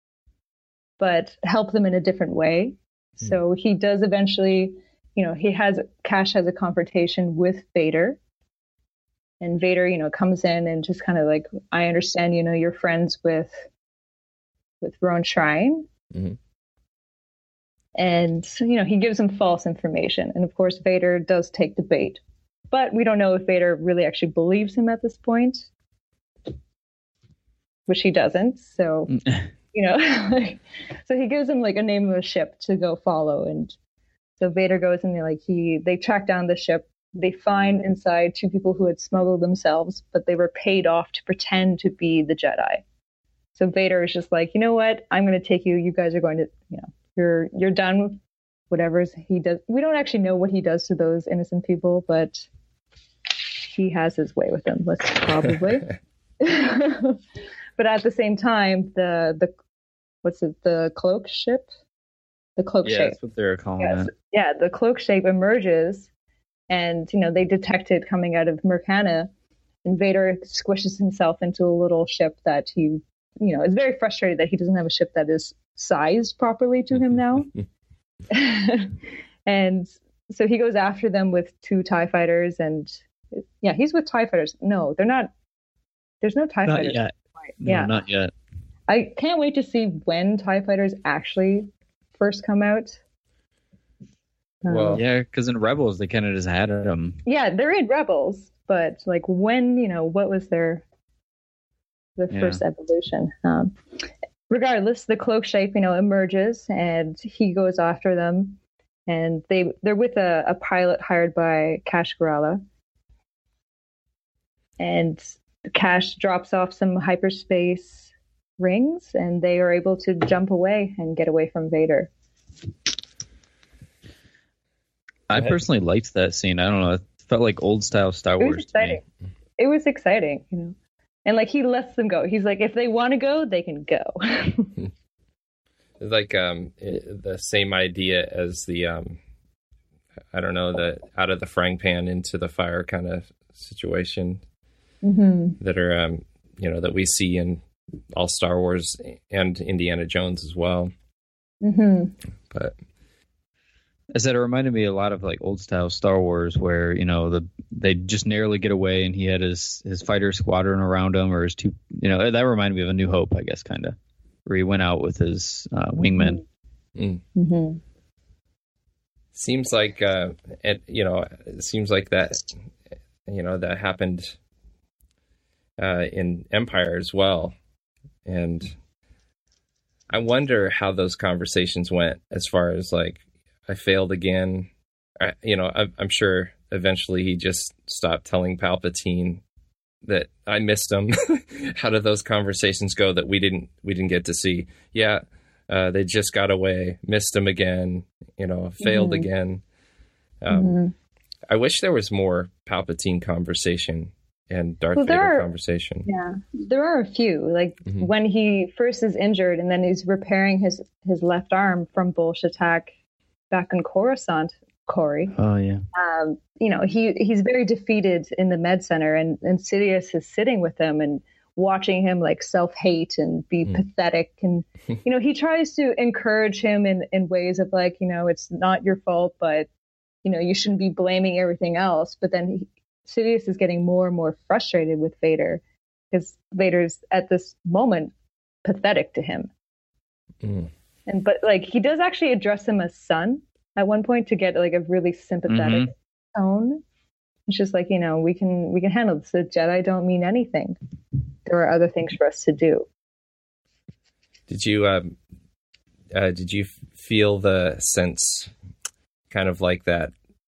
[SPEAKER 9] but help them in a different way. So he does eventually, you know, he has, Cash has a confrontation with Vader. And Vader, you know, comes in and just kind of like, I understand, you know, you're friends with, with Roan Shrine. Mm-hmm. And, you know, he gives him false information. And of course, Vader does take the bait. But we don't know if Vader really actually believes him at this point, which he doesn't. So... You know, so he gives him like a name of a ship to go follow, and so Vader goes and like he they track down the ship they find inside two people who had smuggled themselves, but they were paid off to pretend to be the Jedi. So Vader is just like, you know what? I'm going to take you. You guys are going to, you know, you're you're done with whatever he does. We don't actually know what he does to those innocent people, but he has his way with them. Let's probably. But at the same time, the the what's it? The cloak ship, the cloak
[SPEAKER 8] yeah,
[SPEAKER 9] shape.
[SPEAKER 8] That's what they're calling
[SPEAKER 9] yes.
[SPEAKER 8] it.
[SPEAKER 9] Yeah, the cloak shape emerges, and you know they detect it coming out of Murkana, and Vader squishes himself into a little ship that he, you know, is very frustrated that he doesn't have a ship that is sized properly to him now. And so he goes after them with two TIE fighters, and yeah, he's with TIE fighters. No, they're not. There's no TIE
[SPEAKER 8] Not
[SPEAKER 9] fighters.
[SPEAKER 8] yet. No,
[SPEAKER 9] yeah,
[SPEAKER 8] not yet.
[SPEAKER 9] I can't wait to see when TIE fighters actually first come out.
[SPEAKER 7] Well,
[SPEAKER 9] um,
[SPEAKER 8] Yeah, because in Rebels they kind of just had them.
[SPEAKER 9] yeah, they're in Rebels, but like when, you know, what was their their
[SPEAKER 8] Yeah.
[SPEAKER 9] first evolution? Um, regardless, the cloak shape, you know, emerges, and he goes after them, and they they're with a, a pilot hired by Cash Garala, and Cash drops off some hyperspace rings, and they are able to jump away and get away from Vader.
[SPEAKER 8] I personally liked that scene. I don't know. It felt like old style Star
[SPEAKER 9] It was
[SPEAKER 8] Wars to
[SPEAKER 9] exciting.
[SPEAKER 8] me.
[SPEAKER 9] It was exciting, you know. And like he lets them go. He's like, if they want to go, they can go.
[SPEAKER 7] It's like um, it, the same idea as the, um, I don't know, the out of the frying pan into the fire kind of situation
[SPEAKER 9] Mm-hmm.
[SPEAKER 7] that are, um, you know, that we see in all Star Wars and Indiana Jones as well.
[SPEAKER 9] Mm-hmm.
[SPEAKER 7] But
[SPEAKER 8] I said it reminded me a lot of like old style Star Wars, where you know the they just narrowly get away, and he had his his fighter squadron around him, or his two. You know, that reminded me of A New Hope, I guess, kind of, where he went out with his uh, wingmen.
[SPEAKER 7] mm.
[SPEAKER 9] Mm-hmm.
[SPEAKER 7] seems like, uh, it, you know, it seems like that, you know, that happened uh, in Empire as well. And I wonder how those conversations went as far as like, I failed again. I, you know, I, I'm sure eventually he just stopped telling Palpatine that I missed him. How did those conversations go that we didn't we didn't get to see? Yeah, uh, they just got away, missed him again. You know, failed
[SPEAKER 9] Mm-hmm.
[SPEAKER 7] again. Um,
[SPEAKER 9] Mm-hmm.
[SPEAKER 7] I wish there was more Palpatine conversation and Darth
[SPEAKER 9] Well, there
[SPEAKER 7] Vader
[SPEAKER 9] are-
[SPEAKER 7] conversation.
[SPEAKER 9] Yeah, there are a few. Like
[SPEAKER 7] Mhm.
[SPEAKER 9] when he first is injured and then he's repairing his, his left arm from Bolsh attack back in Coruscant, Corey.
[SPEAKER 8] Oh yeah.
[SPEAKER 9] Um, you know, he he's very defeated in the med center, and, and Sidious is sitting with him and watching him like self-hate and be
[SPEAKER 7] Mm.
[SPEAKER 9] pathetic. And, you know, he tries to encourage him in, in ways of like, you know, it's not your fault, but, you know, you shouldn't be blaming everything else. But then he, Sidious is getting more and more frustrated with Vader because Vader's at this moment pathetic to him.
[SPEAKER 7] Mm.
[SPEAKER 9] And but like he does actually address him as son at one point to get like a really sympathetic tone. It's just like, you know, we can we can handle this. The Jedi don't mean anything. There are other things for us to do.
[SPEAKER 7] Did you um, uh, did you f- feel the sense, kind of like that?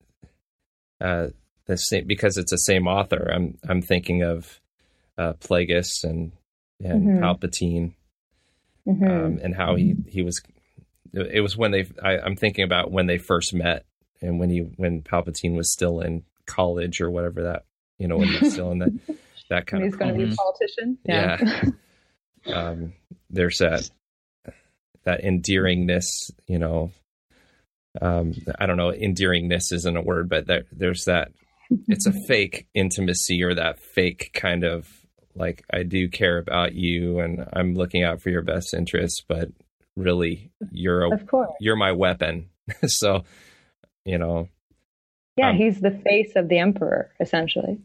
[SPEAKER 7] Uh, the same because it's the same author. I'm I'm thinking of uh, Plagueis and and
[SPEAKER 9] Mhm.
[SPEAKER 7] Palpatine,
[SPEAKER 9] Mm-hmm.
[SPEAKER 7] um, and how he he was. It was when they. I, I'm thinking about when they first met, and when he when Palpatine was still in college or whatever that you know when he was still in that that kind
[SPEAKER 9] And he's
[SPEAKER 7] of.
[SPEAKER 9] going to be a
[SPEAKER 8] Mhm.
[SPEAKER 9] politician.
[SPEAKER 7] Yeah. um, there's that that endearingness, you know. Um, I don't know, endearingness isn't a word, but there, there's that. It's a fake intimacy, or that fake kind of like, I do care about you, and I'm looking out for your best interests, but really, you're a,
[SPEAKER 9] Of course.
[SPEAKER 7] you're my weapon. So, you know.
[SPEAKER 9] Yeah,
[SPEAKER 7] um,
[SPEAKER 9] he's the face of the Emperor, essentially.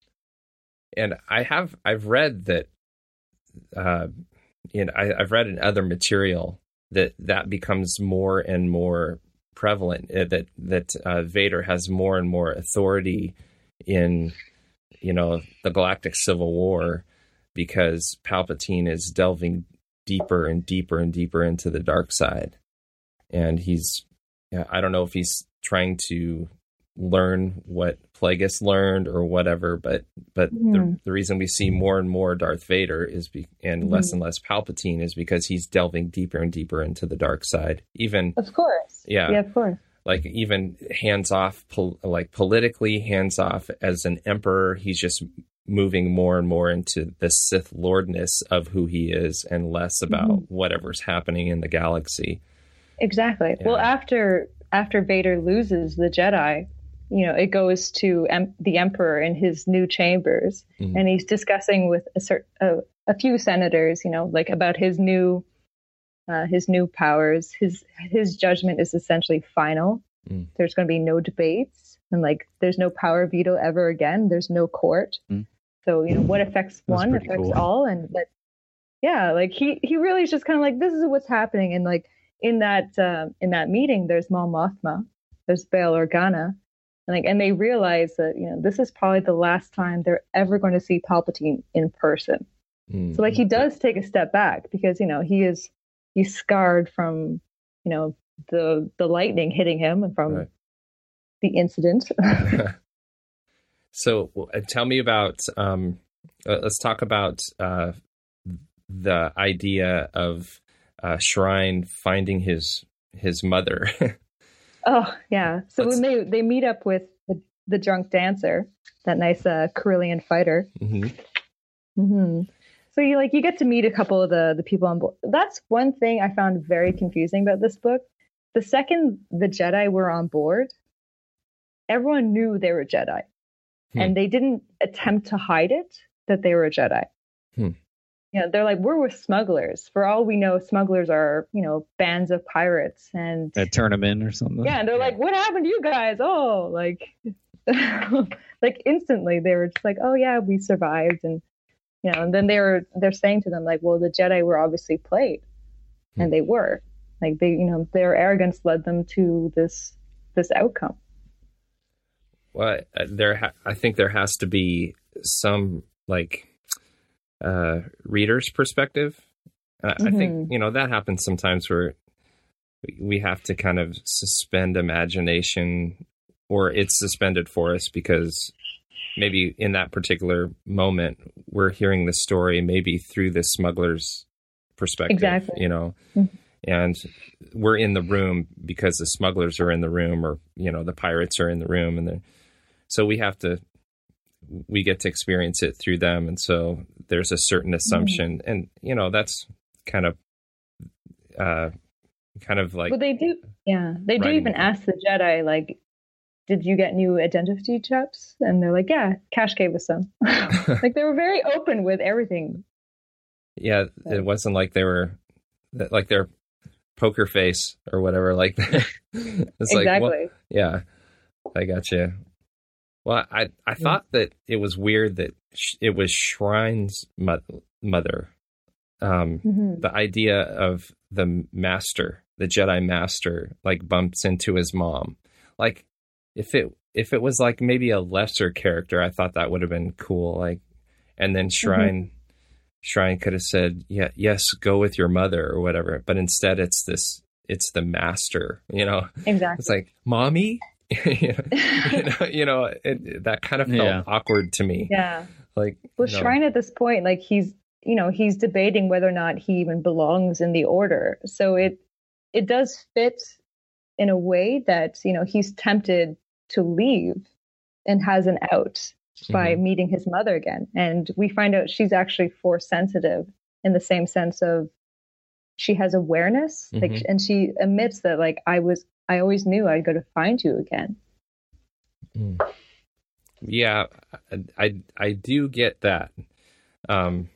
[SPEAKER 7] And I have I've read that uh you know I, I've read in other material that that becomes more and more prevalent, uh, that that uh, Vader has more and more authority in you know the Galactic Civil War, because Palpatine is delving deeper and deeper and deeper into the dark side, and he's yeah, I don't know if he's trying to learn what Plagueis learned or whatever, but but
[SPEAKER 9] Mm-hmm.
[SPEAKER 7] the, the reason we see more and more Darth Vader is be, and
[SPEAKER 9] Mhm.
[SPEAKER 7] less and less Palpatine is because he's delving deeper and deeper into the dark side. Even
[SPEAKER 9] Of course.
[SPEAKER 7] Yeah.
[SPEAKER 9] Yeah, of course.
[SPEAKER 7] like even hands off, pol- like politically hands off as an emperor. He's just moving more and more into the Sith Lordness of who he is, and less about
[SPEAKER 9] Mhm.
[SPEAKER 7] whatever's happening in the galaxy.
[SPEAKER 9] Exactly.
[SPEAKER 7] Yeah.
[SPEAKER 9] Well, after after Vader loses the Jedi, you know, it goes to em- the Emperor in his new chambers,
[SPEAKER 7] Mhm.
[SPEAKER 9] and he's discussing with a, cer- a, a few senators, you know, like about his new uh, his new powers. His his judgment is essentially final.
[SPEAKER 7] Mm.
[SPEAKER 9] There's going to be no debates, and like there's no power veto ever again. There's no court.
[SPEAKER 8] Mm.
[SPEAKER 9] So you know what affects
[SPEAKER 8] That's
[SPEAKER 9] one
[SPEAKER 8] pretty
[SPEAKER 9] affects
[SPEAKER 8] cool.
[SPEAKER 9] all, and but yeah, like he he really is just kind of like, this is what's happening, and like in that uh, in that meeting, there's Mon Mothma, there's Bail Organa, and like and they realize that you know this is probably the last time they're ever going to see Palpatine in person.
[SPEAKER 7] Mm.
[SPEAKER 9] So like he does take a step back because you know he is he's scarred from you know the the lightning hitting him and from
[SPEAKER 7] Right.
[SPEAKER 9] the incident.
[SPEAKER 7] So uh, tell me about, um, uh, let's talk about uh, the idea of uh, Shrine finding his his mother.
[SPEAKER 9] Oh yeah. So
[SPEAKER 7] Let's-
[SPEAKER 9] when they they meet up with the, the drunk dancer, that nice uh, Carillion fighter.
[SPEAKER 7] hmm
[SPEAKER 9] hmm So you like you get to meet a couple of the the people on board. That's one thing I found very confusing about this book. The second the Jedi were on board, everyone knew they were Jedi,
[SPEAKER 7] Hmm.
[SPEAKER 9] and they didn't attempt to hide it that they were a Jedi.
[SPEAKER 7] Hmm.
[SPEAKER 9] You know, they're like, we're with smugglers. For all we know, smugglers are you know bands of pirates, and
[SPEAKER 8] They turn him in or something.
[SPEAKER 9] yeah, and they're like, what happened to you guys? Oh, like, like instantly they were just like, oh yeah, we survived, and you know, and then they were they're saying to them like, well, the Jedi were obviously played, and they were like they you know their arrogance led them to this this outcome.
[SPEAKER 7] Well, uh, there, ha- I think there has to be some like uh, reader's perspective. Uh, I think
[SPEAKER 9] Mhm.
[SPEAKER 7] you know that happens sometimes where we- we have to kind of suspend imagination, or it's suspended for us because maybe in that particular moment we're hearing the story maybe through the smuggler's perspective.
[SPEAKER 9] Exactly.
[SPEAKER 7] You know.
[SPEAKER 9] Mhm.
[SPEAKER 7] And we're in the room because the smugglers are in the room, or you know the pirates are in the room, and they're so we have to we get to experience it through them, and so there's a certain assumption, mm-hmm. and you know that's kind of uh kind of like
[SPEAKER 9] But they do, yeah, they do
[SPEAKER 7] writing
[SPEAKER 9] even
[SPEAKER 7] it.
[SPEAKER 9] ask the Jedi like, did you get new identity chips? And they're like, yeah, Cash gave us some. Like they were very open with everything.
[SPEAKER 7] yeah, it wasn't like they were like their poker face or whatever like that. It's like, well,
[SPEAKER 9] Exactly.
[SPEAKER 7] yeah, I got you. Well, I I thought that it was weird that sh- it was Shrine's mo- mother. Um,
[SPEAKER 9] Mhm.
[SPEAKER 7] The idea of the master, the Jedi master, like bumps into his mom. Like if it if it was like maybe a lesser character, I thought that would have been cool. Like, and then Shrine Shrine could have said, "Yeah, yes, go with your mother" or whatever. But instead, it's this. It's the master. You know,
[SPEAKER 9] Exactly.
[SPEAKER 7] it's like, "Mommy." you know, you know, you know it, that kind of felt
[SPEAKER 8] Yeah.
[SPEAKER 7] awkward to me.
[SPEAKER 9] Yeah.
[SPEAKER 7] Like,
[SPEAKER 9] Well,
[SPEAKER 7] you know,
[SPEAKER 9] Shrine at this point, like he's, you know, he's debating whether or not he even belongs in the order. So it, it does fit in a way that, you know, he's tempted to leave and has an out by
[SPEAKER 7] Mhm.
[SPEAKER 9] meeting his mother again. And we find out she's actually force sensitive in the same sense of she has awareness, like,
[SPEAKER 7] Mhm.
[SPEAKER 9] and she admits that like, I was, I always knew I'd go to find you again.
[SPEAKER 7] Mm. Yeah, I, I I do get that. Um,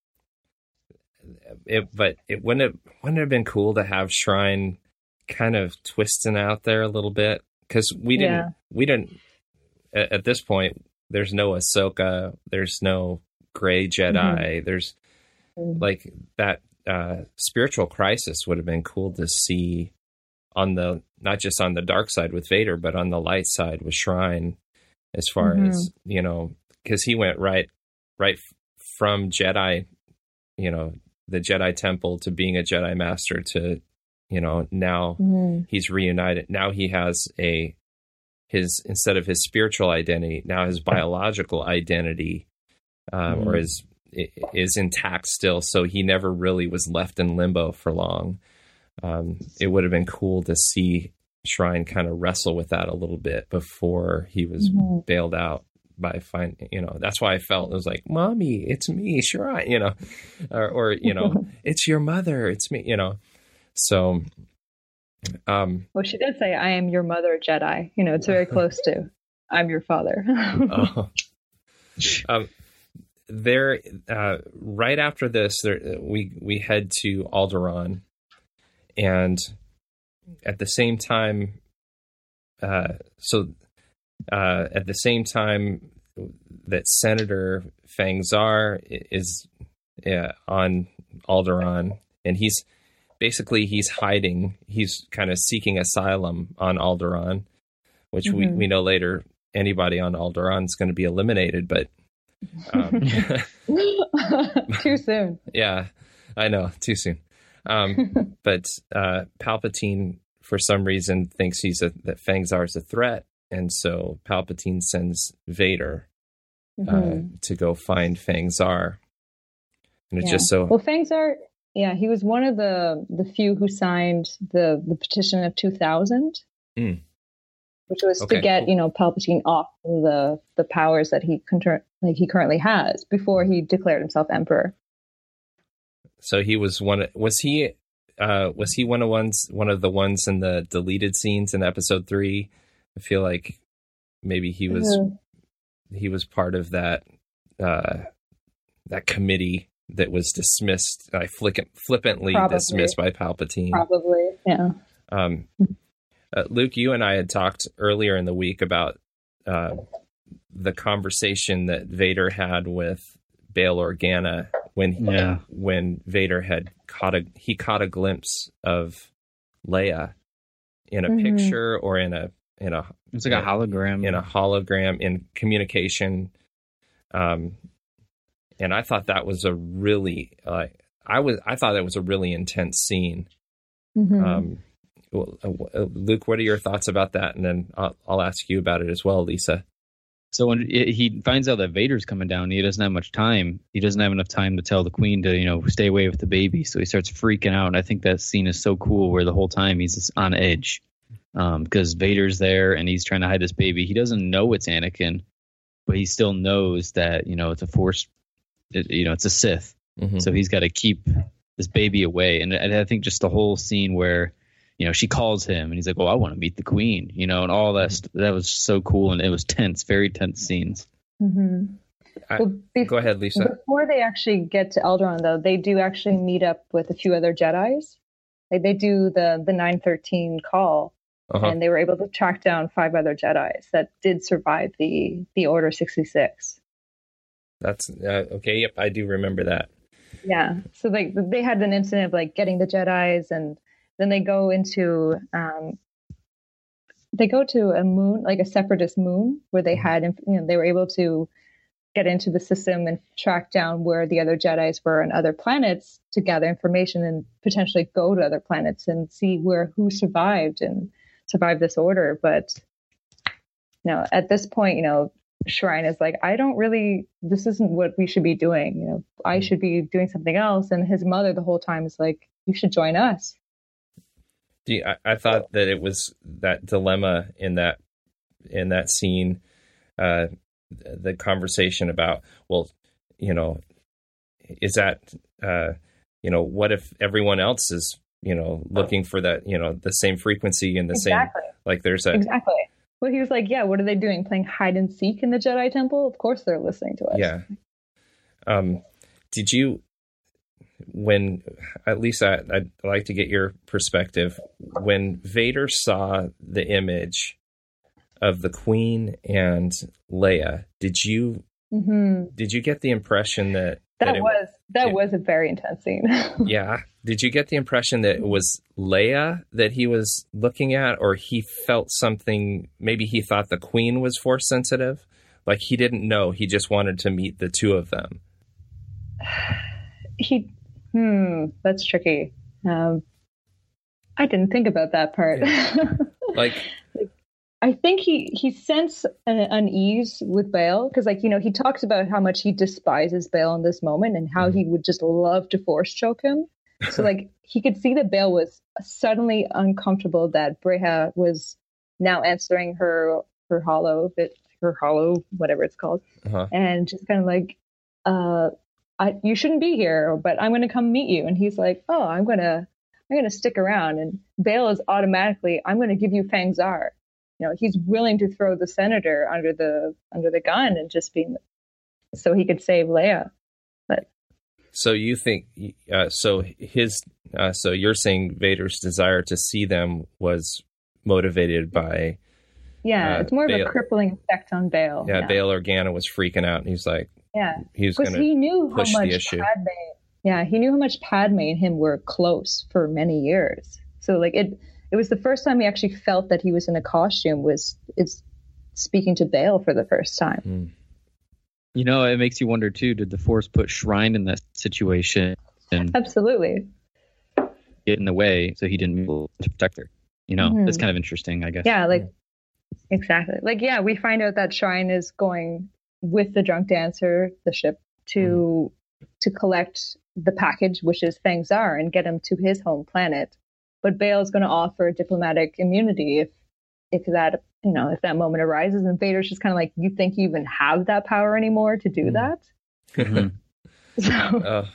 [SPEAKER 7] it, but it wouldn't have, wouldn't it have been cool to have Shrine kind of twisting out there a little bit, because we didn't
[SPEAKER 9] Yeah.
[SPEAKER 7] we didn't at, at this point. There's no Ahsoka. There's no Gray Jedi. There's
[SPEAKER 9] Mhm.
[SPEAKER 7] like that uh, spiritual crisis would have been cool to see on the not just on the dark side with Vader, but on the light side with Shrine, as far
[SPEAKER 9] Mhm.
[SPEAKER 7] as you know, because he went right right f- from Jedi, you know, the Jedi Temple to being a Jedi Master to, you know, now
[SPEAKER 9] Mhm.
[SPEAKER 7] he's reunited. Now he has a his instead of his spiritual identity, now his biological identity, um, mm. or his is intact still. So he never really was left in limbo for long. Um, it would have been cool to see Shrine kind of wrestle with that a little bit before he was mm-hmm. bailed out by find, you know, that's why I felt it was like, Mommy, it's me, Shrine, you know, or, or you know, it's your mother, it's me, you know. So, um,
[SPEAKER 9] well, she did say, I am your mother, Jedi. You know, it's very close to, I'm your father.
[SPEAKER 7] oh. Um, there, uh, right after this, there, we, we head to Alderaan, and at the same time, uh, so, uh, at the same time that Senator Fangzar is uh, on Alderaan, and he's basically, he's hiding, he's kind of seeking asylum on Alderaan, which mm-hmm. we, we know later anybody on Alderaan is going to be eliminated, but um,
[SPEAKER 9] too soon.
[SPEAKER 7] Yeah, I know, too soon. Um, but uh, Palpatine, for some reason, thinks he's a, that Fangzar is a threat, and so Palpatine sends Vader mm-hmm. uh, to go find Fangzar. And it's
[SPEAKER 9] yeah.
[SPEAKER 7] just so
[SPEAKER 9] well, Fangzar. Yeah, he was one of the the few who signed the the petition of two thousand, mm. which was okay, to get cool. you know Palpatine off the the powers that he conter- like he currently has before he declared himself emperor.
[SPEAKER 7] So he was one. Was he? Uh, was he one of ones? One of the ones in the deleted scenes in Episode three? I feel like maybe he was. Mm-hmm. He was part of that. Uh, that committee that was dismissed, uh, flick- flippantly Probably. dismissed by Palpatine.
[SPEAKER 9] Probably, yeah.
[SPEAKER 7] Um, uh, Luke, you and I had talked earlier in the week about uh, the conversation that Vader had with Bail Organa when he,
[SPEAKER 8] yeah.
[SPEAKER 7] when Vader had caught a he caught a glimpse of Leia in a mm-hmm. picture or in a in a
[SPEAKER 8] it's like
[SPEAKER 7] in,
[SPEAKER 8] a hologram
[SPEAKER 7] in a hologram in communication. Um, and I thought that was a really uh, I was I thought that was a really intense scene.
[SPEAKER 9] Mm-hmm.
[SPEAKER 7] Um, well, uh, Luke, what are your thoughts about that? And then I'll, I'll ask you about it as well, Lisa.
[SPEAKER 8] So when he finds out that Vader's coming down, he doesn't have much time. He doesn't have enough time to tell the Queen to, you know, stay away with the baby. So he starts freaking out. And I think that scene is so cool where the whole time he's just on edge because um, Vader's there and he's trying to hide this baby. He doesn't know it's Anakin, but he still knows that, you know, it's a Force, it, you know, it's a Sith. Mm-hmm. So he's got to keep this baby away. And, and I think just the whole scene where, you know, she calls him and he's like, oh, I want to meet the Queen, you know, and all that. St- that was so cool. And it was tense, very tense scenes.
[SPEAKER 9] Mm-hmm.
[SPEAKER 7] I,
[SPEAKER 9] well, bef-
[SPEAKER 7] go ahead, Lisa.
[SPEAKER 9] Before they actually get to Alderaan, though, they do actually meet up with a few other Jedis. Like they do the, the nine thirteen call, uh-huh. and they were able to track down five other Jedis that did survive the, the Order sixty-six.
[SPEAKER 7] That's uh, okay. Yep, I do remember that.
[SPEAKER 9] Yeah. So like they had an incident of like getting the Jedis, and then they go into um, they go to a moon, like a separatist moon, where they had, you know, they were able to get into the system and track down where the other Jedis were on other planets to gather information and potentially go to other planets and see where who survived and survived this order. But you know, at this point, you know, Shrine is like, I don't really, this isn't what we should be doing. You know, I should be doing something else. And his mother the whole time is like, you should join us.
[SPEAKER 7] Do you, I, I thought that it was that dilemma in that in that scene, uh, the conversation about, well, you know, is that, uh, you know, what if everyone else is, you know, looking for that, you know, the same frequency and the
[SPEAKER 9] exactly.
[SPEAKER 7] same, like there's a.
[SPEAKER 9] Exactly. Well, he was like, yeah, what are they doing? Playing hide and seek in the Jedi Temple? Of course they're listening to us.
[SPEAKER 7] Yeah. Um, did you... When, at least I, I'd like to get your perspective. When Vader saw the image of the Queen and Leia, did you mm-hmm. did you get the impression that
[SPEAKER 9] that,
[SPEAKER 7] that it,
[SPEAKER 9] was that
[SPEAKER 7] it,
[SPEAKER 9] was a very intense scene?
[SPEAKER 7] Yeah. Did you get the impression that it was Leia that he was looking at, or he felt something? Maybe he thought the Queen was Force sensitive, like he didn't know. He just wanted to meet the two of them.
[SPEAKER 9] He. Hmm, that's tricky. Um, I didn't think about that part.
[SPEAKER 7] Yeah. Like,
[SPEAKER 9] I think he he sensed an unease with Bail because, like, you know, he talks about how much he despises Bail in this moment and how mm-hmm. he would just love to force choke him. So, like, he could see that Bail was suddenly uncomfortable that Breha was now answering her her hollow bit, her hollow, whatever it's called, uh-huh. and just kind of like, uh, I, you shouldn't be here, but I'm going to come meet you. And he's like, oh, I'm gonna I'm gonna stick around. And Bail is automatically, I'm going to give you Fang Zar. You know, he's willing to throw the senator under the under the gun and just be so he could save Leia. But
[SPEAKER 7] so you think uh, so his uh, so you're saying Vader's desire to see them was motivated by
[SPEAKER 9] yeah,
[SPEAKER 7] uh,
[SPEAKER 9] it's more
[SPEAKER 7] Bail.
[SPEAKER 9] of a crippling effect on Bail.
[SPEAKER 7] Yeah,
[SPEAKER 9] yeah.
[SPEAKER 7] Bail Organa was freaking out, and he's like,
[SPEAKER 9] yeah,
[SPEAKER 7] he was going to
[SPEAKER 9] he knew
[SPEAKER 7] push
[SPEAKER 9] how much
[SPEAKER 7] the issue.
[SPEAKER 9] Padme, yeah, he knew how much Padme and him were close for many years. So like it. It was the first time he actually felt that he was in a costume was is speaking to Bail for the first time.
[SPEAKER 8] Mm. You know, it makes you wonder too, did the Force put Shrine in that situation and
[SPEAKER 9] absolutely
[SPEAKER 8] get in the way so he didn't be able to protect her? You know, mm-hmm. That's kind of interesting, I guess.
[SPEAKER 9] Yeah, like exactly. Like, yeah, we find out that Shrine is going with the drunk dancer, the ship, to mm. to collect the package, which is Fang Zar, and get him to his home planet. But Bail is going to offer diplomatic immunity if, if that, you know, if that moment arises. And Vader's just kind of like, you think you even have that power anymore to do that?
[SPEAKER 7] Mm-hmm. so uh,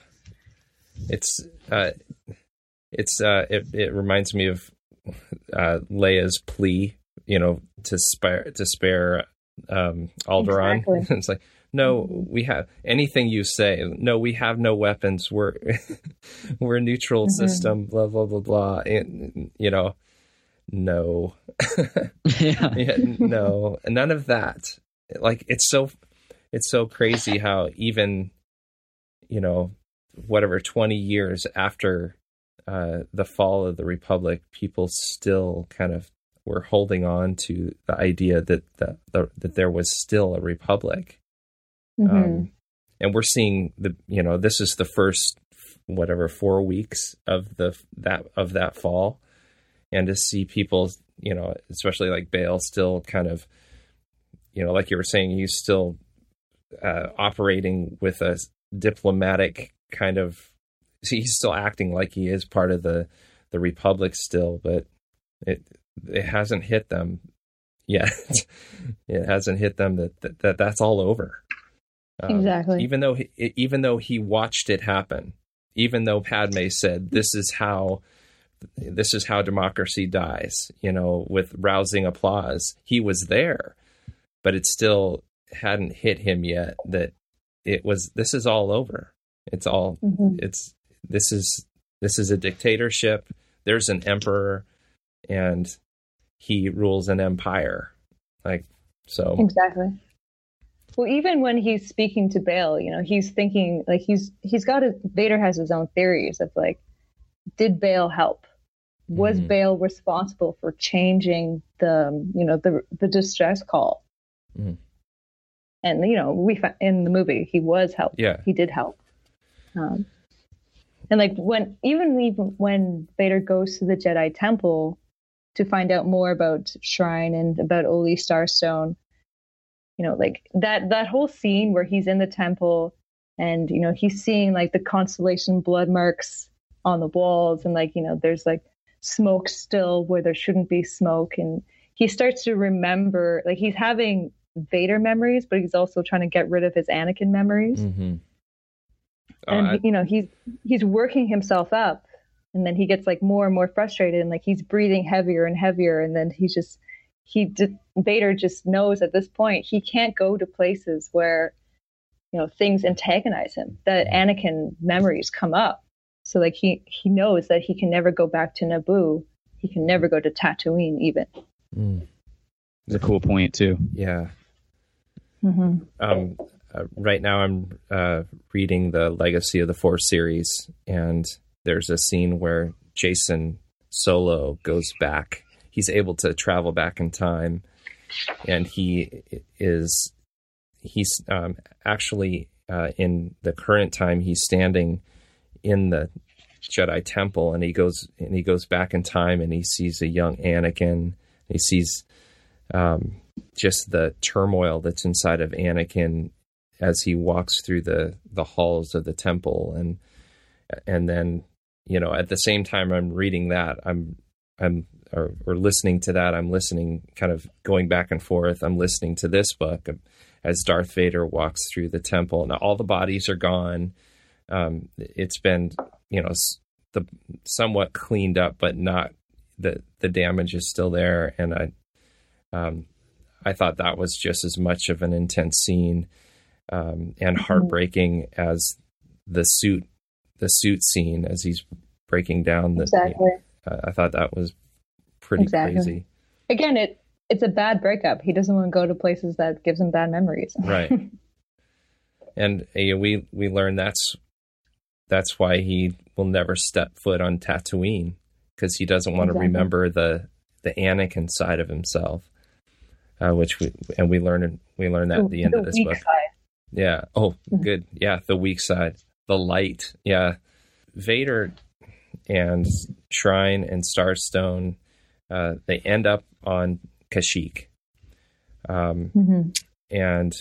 [SPEAKER 7] it's uh, it's uh, it, it reminds me of uh, Leia's plea, you know, to spare to spare um, Alderaan. Exactly. It's like, no, we have anything you say. No, we have no weapons. We're we're a neutral mm-hmm. system. Blah blah blah blah. And you know, no,
[SPEAKER 8] yeah.
[SPEAKER 7] yeah, no, none of that. Like it's so, it's so crazy how even, you know, whatever twenty years after uh, the fall of the Republic, people still kind of were holding on to the idea that the, the that there was still a republic.
[SPEAKER 9] Mm-hmm.
[SPEAKER 7] Um, and we're seeing the, you know, this is the first, whatever, four weeks of the, that, of that fall. And to see people, you know, especially like Bail still kind of, you know, like you were saying, he's still uh, operating with a diplomatic kind of, he's still acting like he is part of the, the Republic still, but it, it hasn't hit them yet. It hasn't hit them that, that, that that's all over. Um,
[SPEAKER 9] exactly.
[SPEAKER 7] Even though he, even though he watched it happen, even though Padme said, "This is how, this is how democracy dies," you know, with rousing applause, he was there, but it still hadn't hit him yet that it was. This is all over. It's all. Mm-hmm. It's this is this is a dictatorship. There's an emperor, and he rules an empire. Like so.
[SPEAKER 9] Exactly. Well, even when he's speaking to Bail, you know, he's thinking like he's he's got a Vader has his own theories of like, did Bail help? Was mm-hmm. Bail responsible for changing the you know the the distress call?
[SPEAKER 7] Mm-hmm. And
[SPEAKER 9] you know, we in the movie he was help.
[SPEAKER 7] Yeah,
[SPEAKER 9] he did help. Um, and like when even even when Vader goes to the Jedi Temple to find out more about Shrine and about Oli Starstone. You know, like that, that whole scene where he's in the temple and, you know, he's seeing like the constellation blood marks on the walls and like, you know, there's like smoke still where there shouldn't be smoke. And he starts to remember, like he's having Vader memories, but he's also trying to get rid of his Anakin memories.
[SPEAKER 7] Mm-hmm. Oh,
[SPEAKER 9] and,
[SPEAKER 7] I...
[SPEAKER 9] you know, he's, he's working himself up and then he gets like more and more frustrated and like he's breathing heavier and heavier. And then he's just, he did, Vader just knows at this point he can't go to places where, you know, things antagonize him, that Anakin memories come up. So like he, he knows that he can never go back to Naboo. He can never go to Tatooine even.
[SPEAKER 7] Mm.
[SPEAKER 8] It's a cool point too.
[SPEAKER 7] Yeah.
[SPEAKER 9] Mm-hmm.
[SPEAKER 7] Um, uh, right now I'm uh, reading the Legacy of the Force series, and there's a scene where Jason Solo goes back. He's able to travel back in time, and he is he's um, actually uh, in the current time. He's standing in the Jedi Temple, and he goes and he goes back in time, and he sees a young Anakin. He sees um, just the turmoil that's inside of Anakin as he walks through the, the halls of the temple. And, and then, you know, at the same time I'm reading that, I'm, I'm, or, or listening to that, I'm listening, kind of going back and forth. I'm listening to this book as Darth Vader walks through the temple. Now all the bodies are gone. Um, it's been, you know, the somewhat cleaned up, but not the, the damage is still there. And I, um, I thought that was just as much of an intense scene. Um, and heartbreaking as the suit, the suit scene as he's breaking down the.
[SPEAKER 9] Exactly.
[SPEAKER 7] Uh, I thought that was pretty
[SPEAKER 9] exactly.
[SPEAKER 7] crazy.
[SPEAKER 9] Again, it it's a bad breakup. He doesn't want to go to places that gives him bad memories.
[SPEAKER 7] Right. And uh, we we learned that's that's why he will never step foot on Tatooine, because he doesn't want exactly. to remember the the Anakin side of himself, uh, which we and we learn we learn that at the end
[SPEAKER 9] the
[SPEAKER 7] of this
[SPEAKER 9] weak
[SPEAKER 7] book.
[SPEAKER 9] Side.
[SPEAKER 7] Yeah. Oh, good. Yeah. The weak side, the light. Yeah. Vader and Shrine and Starstone, uh, they end up on Kashyyyk. Um, mm-hmm. And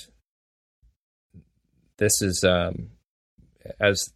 [SPEAKER 7] this is, um, as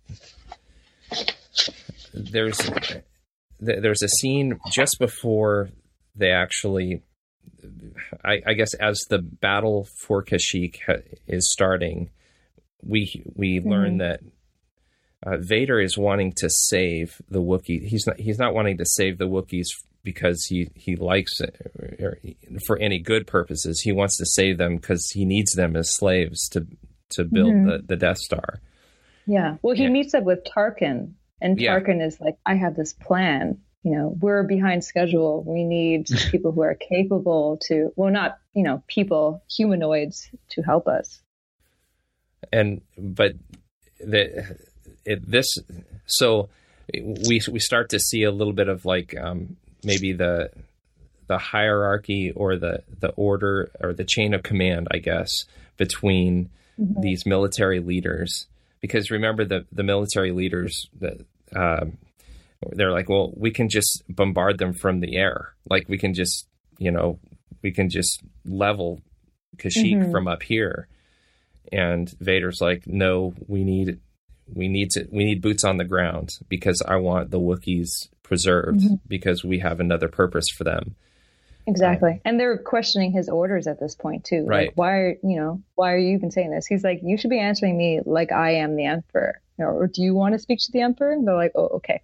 [SPEAKER 7] there's, there's a scene just before they actually, I, I guess as the battle for Kashyyyk ha- is starting, we we mm-hmm. learn that uh, Vader is wanting to save the Wookiee. He's not he's not wanting to save the Wookiees because he he likes it or for any good purposes. He wants to save them because he needs them as slaves to to build mm-hmm. the, the Death Star.
[SPEAKER 9] Yeah. Well, he yeah. meets up with Tarkin, and Tarkin yeah. is like, I have this plan. You know, we're behind schedule. We need people who are capable to, well, not, you know, people, humanoids to help us.
[SPEAKER 7] And, but the, it, this, so we, we start to see a little bit of like, um, maybe the, the hierarchy or the, the order or the chain of command, I guess, between mm-hmm. these military leaders, because remember the, the military leaders that, um, they're like, well, we can just bombard them from the air. Like we can just, you know, we can just level Kashyyyk mm-hmm. from up here. And Vader's like, no, we need, we need to, we need boots on the ground because I want the Wookiees preserved mm-hmm. because we have another purpose for them.
[SPEAKER 9] Exactly. Um, and they're questioning his orders at this point too.
[SPEAKER 7] Right.
[SPEAKER 9] Like, why are, you know, why are you even saying this? He's like, you should be answering me like I am the Emperor. Or do you want to speak to the Emperor? And they're like, oh, okay.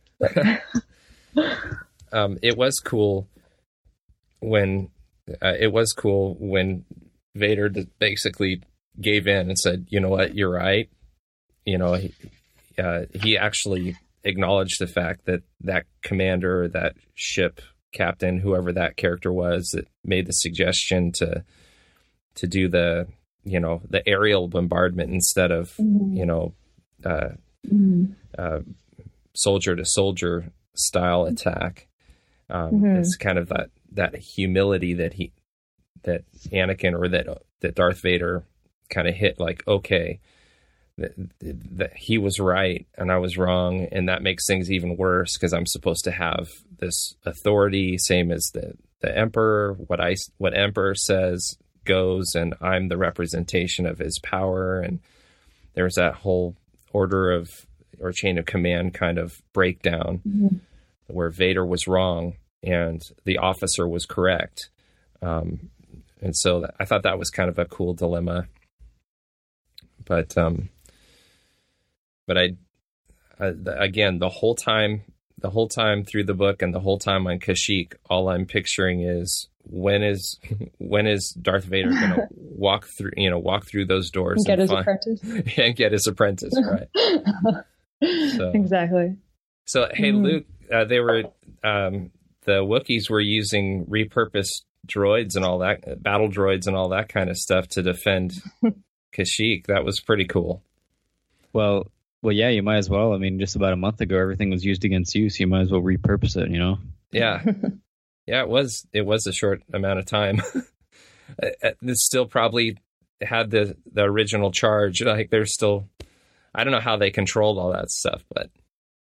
[SPEAKER 7] um, it was cool when uh, it was cool when Vader basically gave in and said, you know what, you're right. You know, he, uh, he actually acknowledged the fact that that commander, that ship captain, whoever that character was that made the suggestion to to do the, you know, the aerial bombardment instead of, mm-hmm. you know, uh, mm-hmm. uh, soldier to soldier style attack. Um, mm-hmm. It's kind of that, that humility that he, that Anakin or that, that Darth Vader kind of hit like, okay, that, that he was right and I was wrong. And that makes things even worse because I'm supposed to have this authority, same as the, the Emperor. What I, what Emperor says goes, and I'm the representation of his power. And there's that whole order of, or chain of command kind of breakdown mm-hmm. where Vader was wrong and the officer was correct. Um, and so that, I thought that was kind of a cool dilemma, but, um, but I, I, again, the whole time, the whole time through the book and the whole time on Kashyyyk, all I'm picturing is when is, when is Darth Vader going to walk through, you know, walk through those doors
[SPEAKER 9] and get
[SPEAKER 7] and
[SPEAKER 9] his find, apprentice
[SPEAKER 7] and get his apprentice. Right. So,
[SPEAKER 9] exactly.
[SPEAKER 7] So, hey, mm. Luke, uh, they were, um, the Wookiees were using repurposed droids and all that, uh, battle droids and all that kind of stuff to defend Kashyyyk. That was pretty cool.
[SPEAKER 8] Well, well, yeah, you might as well. I mean, just about a month ago, everything was used against you, so you might as well repurpose it, you know?
[SPEAKER 7] Yeah. Yeah, it was, it was a short amount of time. It still probably had the, the original charge. Like, there's still, I don't know how they controlled all that stuff, but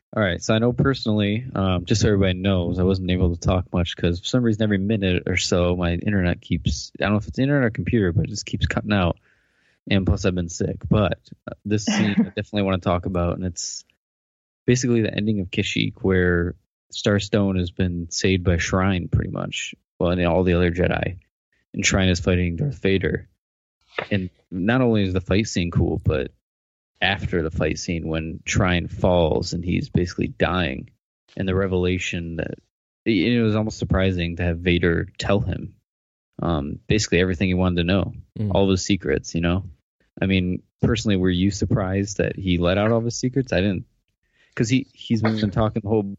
[SPEAKER 8] All right, so I know personally, um, just so everybody knows, I wasn't able to talk much because for some reason every minute or so my internet keeps, I don't know if it's internet or computer, but it just keeps cutting out. And plus I've been sick. But this scene I definitely want to talk about, and it's basically the ending of Kashyyyk where Starstone has been saved by Shrine pretty much, well, and all the other Jedi. And Shrine is fighting Darth Vader. And not only is the fight scene cool, but after the fight scene when Shrine falls and he's basically dying, and the revelation that it was almost surprising to have Vader tell him um, basically everything he wanted to know, mm. all of his secrets, you know? I mean, personally, were you surprised that he let out all of his secrets? I didn't, because he, he's been talking the whole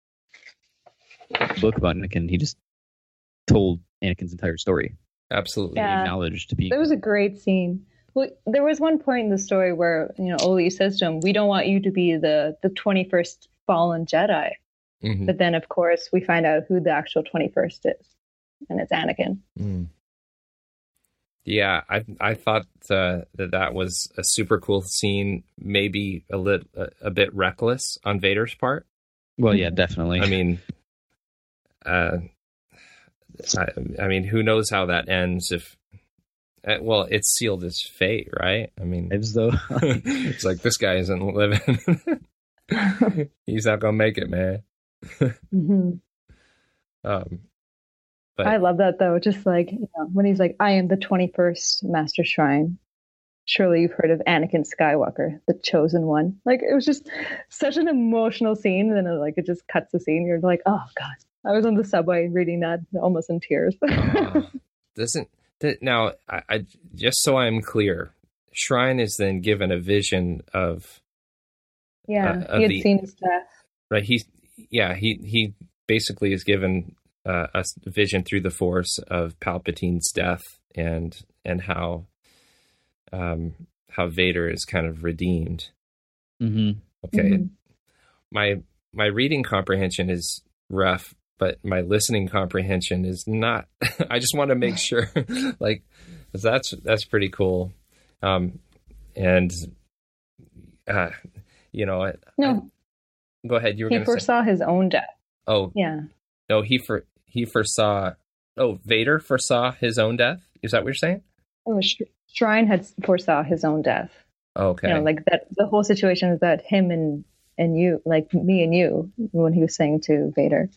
[SPEAKER 8] book about Anakin. He just told Anakin's entire story.
[SPEAKER 7] Absolutely.
[SPEAKER 9] Yeah.
[SPEAKER 8] Acknowledged to be.
[SPEAKER 9] That was a great scene. Well, there was one point in the story where, you know, Oli says to him, we don't want you to be the, the twenty-first fallen Jedi. Mm-hmm. But then, of course, we find out who the actual twenty-first is. And it's Anakin.
[SPEAKER 7] Mm. Yeah, I I thought uh, that that was a super cool scene, maybe a, lit, a, a bit reckless on Vader's part.
[SPEAKER 8] Well, yeah, definitely.
[SPEAKER 7] I mean, uh, I, I mean, who knows how that ends if... Well, it's sealed his fate, right? I mean,
[SPEAKER 8] as though
[SPEAKER 7] it's like this guy isn't living. He's not gonna make it, man.
[SPEAKER 9] mm-hmm.
[SPEAKER 7] Um, but
[SPEAKER 9] I love that though. Just like, you know, when he's like, "I am the twenty-first Master Shrine." Surely you've heard of Anakin Skywalker, the chosen one. Like, it was just such an emotional scene, and then it, like it just cuts the scene. You're like, "Oh God!" I was on the subway reading that, almost in tears.
[SPEAKER 7] uh, doesn't. Now, I, I just so I'm clear, Shrine is then given a vision of
[SPEAKER 9] yeah,
[SPEAKER 7] uh, of
[SPEAKER 9] he had
[SPEAKER 7] the,
[SPEAKER 9] seen his death.
[SPEAKER 7] Right, he yeah he he basically is given uh, a vision through the Force of Palpatine's death and and how um how Vader is kind of redeemed.
[SPEAKER 8] Mm-hmm.
[SPEAKER 7] Okay,
[SPEAKER 9] Mm-hmm.
[SPEAKER 7] my my reading comprehension is rough. But my listening comprehension is not. I just want to make sure, like, that's that's pretty cool, um, and uh, you know, I,
[SPEAKER 9] no,
[SPEAKER 7] I, go ahead. You were
[SPEAKER 9] he
[SPEAKER 7] going to
[SPEAKER 9] foresaw
[SPEAKER 7] say.
[SPEAKER 9] his own death.
[SPEAKER 7] Oh,
[SPEAKER 9] yeah.
[SPEAKER 7] No, he for he foresaw. Oh, Vader foresaw his own death. Is that what you're saying?
[SPEAKER 9] Oh, Shrine had foresaw his own death.
[SPEAKER 7] Okay.
[SPEAKER 9] You know, like that. The whole situation is that him and and you, like me and you, when he was saying to Vader.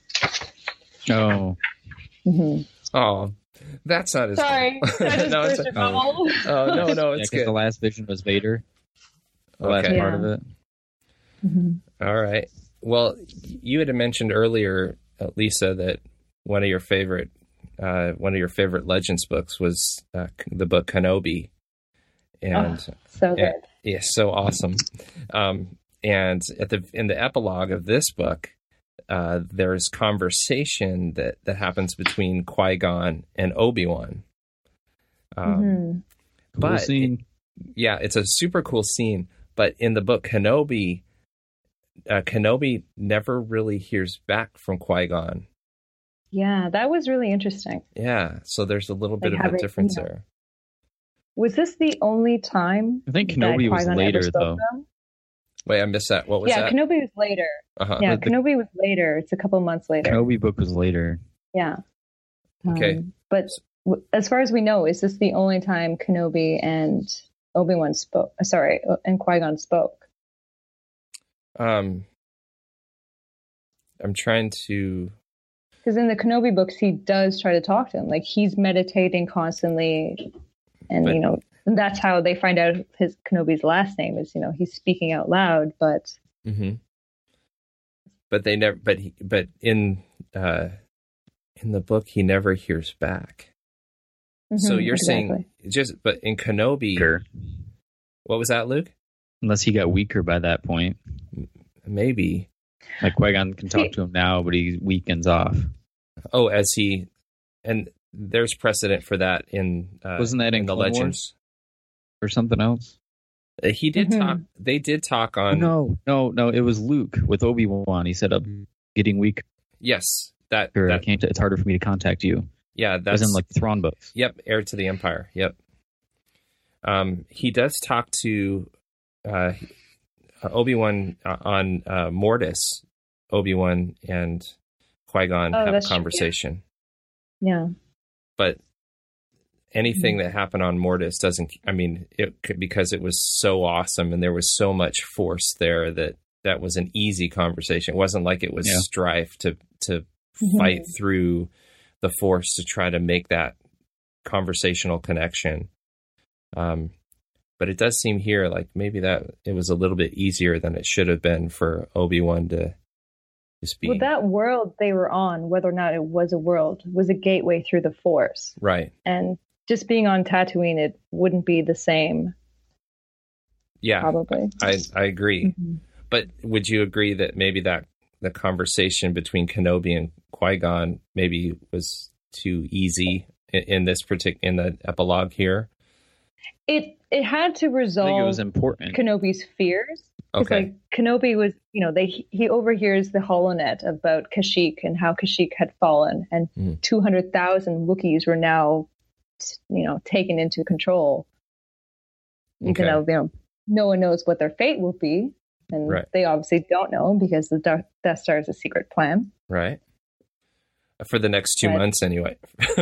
[SPEAKER 8] Oh.
[SPEAKER 9] Mm-hmm.
[SPEAKER 7] Oh, that's not as
[SPEAKER 9] sorry. That is
[SPEAKER 7] no, it's a, oh. oh no, no, it's
[SPEAKER 8] yeah,
[SPEAKER 7] good.
[SPEAKER 8] The last vision was Vader. The
[SPEAKER 7] okay.
[SPEAKER 8] last
[SPEAKER 9] yeah.
[SPEAKER 8] part of it.
[SPEAKER 9] Mm-hmm.
[SPEAKER 7] All right. Well, you had mentioned earlier, Lisa, that one of your favorite, uh, one of your favorite Legends books was uh, the book Kenobi, and
[SPEAKER 9] oh, so good.
[SPEAKER 7] And, yeah, so awesome. Um, and at the in the epilogue of this book. Uh, there's conversation that, that happens between Qui-Gon and Obi-Wan. Um,
[SPEAKER 9] mm-hmm.
[SPEAKER 8] Cool
[SPEAKER 7] but
[SPEAKER 8] scene.
[SPEAKER 7] It, yeah, it's a super cool scene. But in the book Kenobi, uh, Kenobi never really hears back from Qui-Gon.
[SPEAKER 9] Yeah, that was really interesting.
[SPEAKER 7] Yeah, so there's a little bit
[SPEAKER 9] like
[SPEAKER 7] of
[SPEAKER 9] having,
[SPEAKER 7] a difference
[SPEAKER 9] you know,
[SPEAKER 7] there.
[SPEAKER 9] Was this the only time?
[SPEAKER 8] I think Kenobi was later, though.
[SPEAKER 7] Wait, I missed that. What was
[SPEAKER 9] yeah,
[SPEAKER 7] that?
[SPEAKER 9] Yeah, Kenobi was later.
[SPEAKER 7] Uh-huh.
[SPEAKER 9] Yeah,
[SPEAKER 8] the,
[SPEAKER 9] Kenobi was later. It's a couple months later.
[SPEAKER 8] Kenobi book was later.
[SPEAKER 9] Yeah.
[SPEAKER 7] Okay.
[SPEAKER 9] Um, but w- as far as we know, is this the only time Kenobi and Obi-Wan spoke? Uh, sorry, and Qui-Gon spoke?
[SPEAKER 7] Um, I'm trying to...
[SPEAKER 9] Because in the Kenobi books, he does try to talk to him. Like, he's meditating constantly. And,
[SPEAKER 7] but,
[SPEAKER 9] you know, and that's how they find out his Kenobi's last name is, you know, he's speaking out loud, but...
[SPEAKER 7] Mm-hmm. But they never. But he, but in uh, in the book, he never hears back. Mm-hmm, so you're exactly. saying just. But in Kenobi,
[SPEAKER 8] sure.
[SPEAKER 7] What was that, Luke?
[SPEAKER 8] Unless he got weaker by that point,
[SPEAKER 7] maybe.
[SPEAKER 8] Like Qui-Gon can talk to him now, but he weakens off.
[SPEAKER 7] Oh, as he, and there's precedent for that in uh,
[SPEAKER 8] wasn't that in,
[SPEAKER 7] in the
[SPEAKER 8] Clone
[SPEAKER 7] Legends
[SPEAKER 8] Wars? Or something else?
[SPEAKER 7] He did
[SPEAKER 9] mm-hmm.
[SPEAKER 7] talk. They did talk on.
[SPEAKER 8] No, no, no. It was Luke with Obi-Wan. He said, "I'm getting weak."
[SPEAKER 7] Yes, that.
[SPEAKER 8] Or
[SPEAKER 7] that
[SPEAKER 8] I can't. It's harder for me to contact you.
[SPEAKER 7] Yeah, that's
[SPEAKER 8] as in like the Thrawn books.
[SPEAKER 7] Yep, Heir to the Empire. Yep. Um, he does talk to uh, uh, Obi-Wan uh, on uh, Mortis, Obi-Wan and Qui-Gon
[SPEAKER 9] Oh,
[SPEAKER 7] have a
[SPEAKER 9] that's true,
[SPEAKER 7] conversation.
[SPEAKER 9] Yeah.
[SPEAKER 7] But anything that happened on Mortis doesn't, I mean, it could, because it was so awesome and there was so much force there that that was an easy conversation. It wasn't like it was
[SPEAKER 8] Yeah.
[SPEAKER 7] strife to, to
[SPEAKER 9] Mhm.
[SPEAKER 7] fight through the force to try to make that conversational connection. Um, but it does seem here like maybe that it was a little bit easier than it should have been for Obi-Wan to just be
[SPEAKER 9] Well, that world they were on, whether or not it was a world, was a gateway through the Force.
[SPEAKER 7] right.
[SPEAKER 9] And just being on Tatooine, it wouldn't be the same,
[SPEAKER 7] Yeah,
[SPEAKER 9] probably.
[SPEAKER 7] I, I agree.
[SPEAKER 9] Mhm.
[SPEAKER 7] But would you agree that maybe that the conversation between Kenobi and Qui-Gon maybe was too easy in, in this particular, in the epilogue here?
[SPEAKER 9] It it had to
[SPEAKER 8] I
[SPEAKER 9] resolve
[SPEAKER 8] think it was important.
[SPEAKER 9] Kenobi's fears. 'Cause,
[SPEAKER 7] Okay.
[SPEAKER 9] like Kenobi was, you know, they he overhears the HoloNet about Kashyyyk and how Kashyyyk had fallen, and
[SPEAKER 7] Mm.
[SPEAKER 9] two hundred thousand Wookiees were now, you know, taken into control. Even
[SPEAKER 7] Okay.
[SPEAKER 9] though you know no one knows what their fate will be, and
[SPEAKER 7] Right.
[SPEAKER 9] they obviously don't know because the Death Death Star is a secret plan.
[SPEAKER 7] Right. For the next two
[SPEAKER 9] Right.
[SPEAKER 7] months anyway.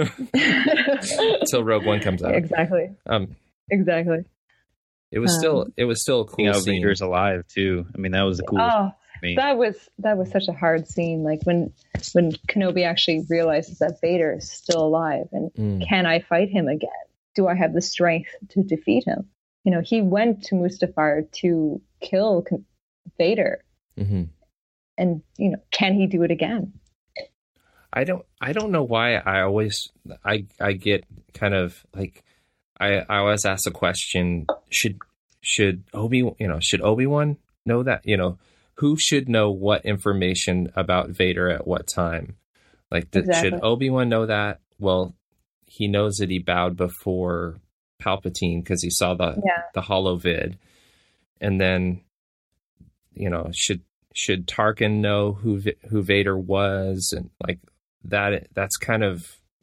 [SPEAKER 7] Until Rogue One comes out.
[SPEAKER 9] Exactly.
[SPEAKER 7] Um,
[SPEAKER 9] Exactly.
[SPEAKER 7] it was
[SPEAKER 9] Um,
[SPEAKER 7] still, it was still a cool
[SPEAKER 8] Seeing how
[SPEAKER 7] scene.
[SPEAKER 8] Vader's alive too. I mean, that was the coolest
[SPEAKER 9] Oh,
[SPEAKER 8] for me.
[SPEAKER 9] that was that was such a hard scene. Like when when Kenobi actually realizes that Vader is still alive, and
[SPEAKER 7] Mm.
[SPEAKER 9] can I fight him again? Do I have the strength to defeat him? You know, he went to Mustafar to kill Con- Vader,
[SPEAKER 7] hmm
[SPEAKER 9] and you know, can he do it again?
[SPEAKER 7] I don't I don't know why I always I I get kind of like I I always ask the question, should should Obi you know should Obi-Wan know that, you know, who should know what information about Vader at what time? Like th-
[SPEAKER 9] Exactly.
[SPEAKER 7] should Obi-Wan know that? Well, he knows that he bowed before Palpatine because he saw the
[SPEAKER 9] Yeah.
[SPEAKER 7] the holo vid. And then, you know, should should Tarkin know who V- who Vader was, and like that that's kind of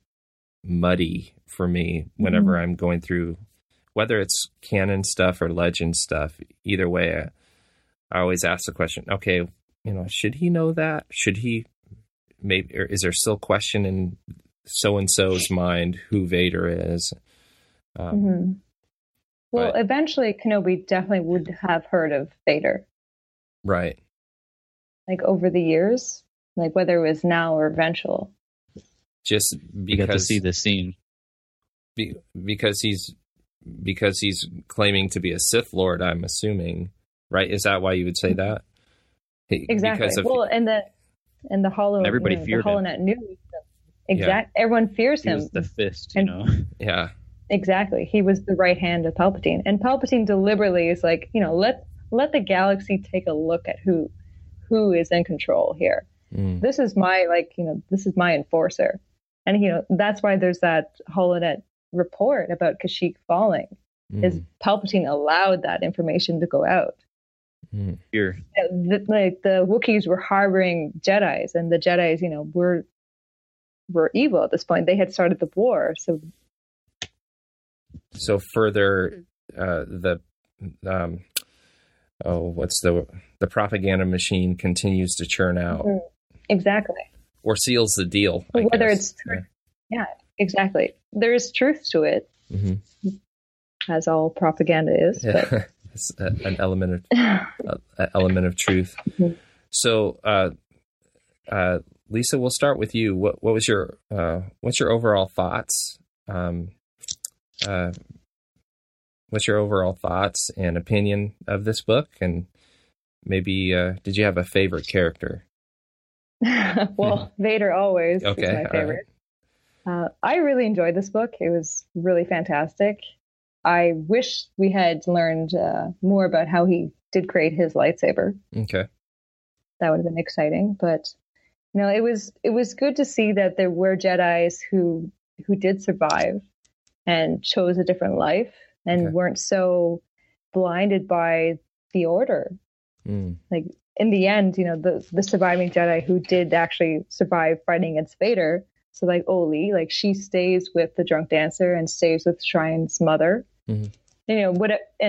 [SPEAKER 7] muddy for me whenever
[SPEAKER 9] Mhm.
[SPEAKER 7] I'm going through, whether it's canon stuff or legend stuff. Either way, I, I always ask the question, okay, you know, should he know that? Should he maybe, or is there still question in so and so's mind who Vader is? Um,
[SPEAKER 9] hmm Well,
[SPEAKER 7] but-
[SPEAKER 9] eventually Kenobi definitely would have heard of Vader,
[SPEAKER 7] Right.
[SPEAKER 9] like over the years, like whether it was now or eventual.
[SPEAKER 7] Just
[SPEAKER 8] You got to
[SPEAKER 7] because
[SPEAKER 8] see the scene.
[SPEAKER 7] be, because he's because he's claiming to be a Sith Lord, I'm assuming, right? Is that why you would say that? He-
[SPEAKER 9] Exactly.
[SPEAKER 7] Because of,
[SPEAKER 9] Well, and the and the hollow
[SPEAKER 8] Everybody
[SPEAKER 9] you know,
[SPEAKER 8] feared
[SPEAKER 9] the
[SPEAKER 8] him.
[SPEAKER 9] HoloNet knew. Exact. Everyone fears
[SPEAKER 8] He
[SPEAKER 9] him.
[SPEAKER 8] was the fist, you
[SPEAKER 9] And-
[SPEAKER 8] know.
[SPEAKER 7] yeah,
[SPEAKER 9] Exactly. He was the right hand of Palpatine, and Palpatine deliberately is like, you know, let let the galaxy take a look at who who is in control here.
[SPEAKER 7] Mm.
[SPEAKER 9] This is my like, you know, this is my enforcer, and you know that's why there's that HoloNet report about Kashyyyk falling.
[SPEAKER 7] Mm.
[SPEAKER 9] Is Palpatine allowed that information to go out?
[SPEAKER 7] Mm.
[SPEAKER 8] Here,
[SPEAKER 9] Uh, the, like the Wookiees were harboring Jedis, and the Jedis, you know, were were evil at this point. They had started the war, so
[SPEAKER 7] So further, uh, the um, oh, what's the the propaganda machine continues to churn out,
[SPEAKER 9] Mhm. exactly.
[SPEAKER 7] or seals the deal. I
[SPEAKER 9] Whether
[SPEAKER 7] guess.
[SPEAKER 9] it's true, yeah, exactly. There is truth to it,
[SPEAKER 7] Yeah. Mhm.
[SPEAKER 9] as all propaganda is.
[SPEAKER 7] Yeah. It's a, an element of
[SPEAKER 9] But
[SPEAKER 7] a, a element of truth.
[SPEAKER 9] Mhm.
[SPEAKER 7] So, uh, uh, Lisa, we'll start with you. What what was your uh, what's your overall thoughts? Um, uh, what's your overall thoughts and opinion of this book? And maybe uh, did you have a favorite character?
[SPEAKER 9] well, Vader always
[SPEAKER 7] Okay,
[SPEAKER 9] is
[SPEAKER 7] all
[SPEAKER 9] my
[SPEAKER 7] right.
[SPEAKER 9] favorite. Uh, I really enjoyed this book. It was really fantastic. I wish we had learned uh, more about how he did create his lightsaber.
[SPEAKER 7] Okay.
[SPEAKER 9] That would have been exciting. But you know, it was it was good to see that there were Jedis who who did survive and chose a different life and
[SPEAKER 7] Okay.
[SPEAKER 9] weren't so blinded by the Order.
[SPEAKER 7] Mm.
[SPEAKER 9] Like in the end, you know, the the surviving Jedi who did actually survive fighting against Vader. So like Oli, like she stays with the drunk dancer and stays with Shrine's mother.
[SPEAKER 7] Mhm.
[SPEAKER 9] You know what? And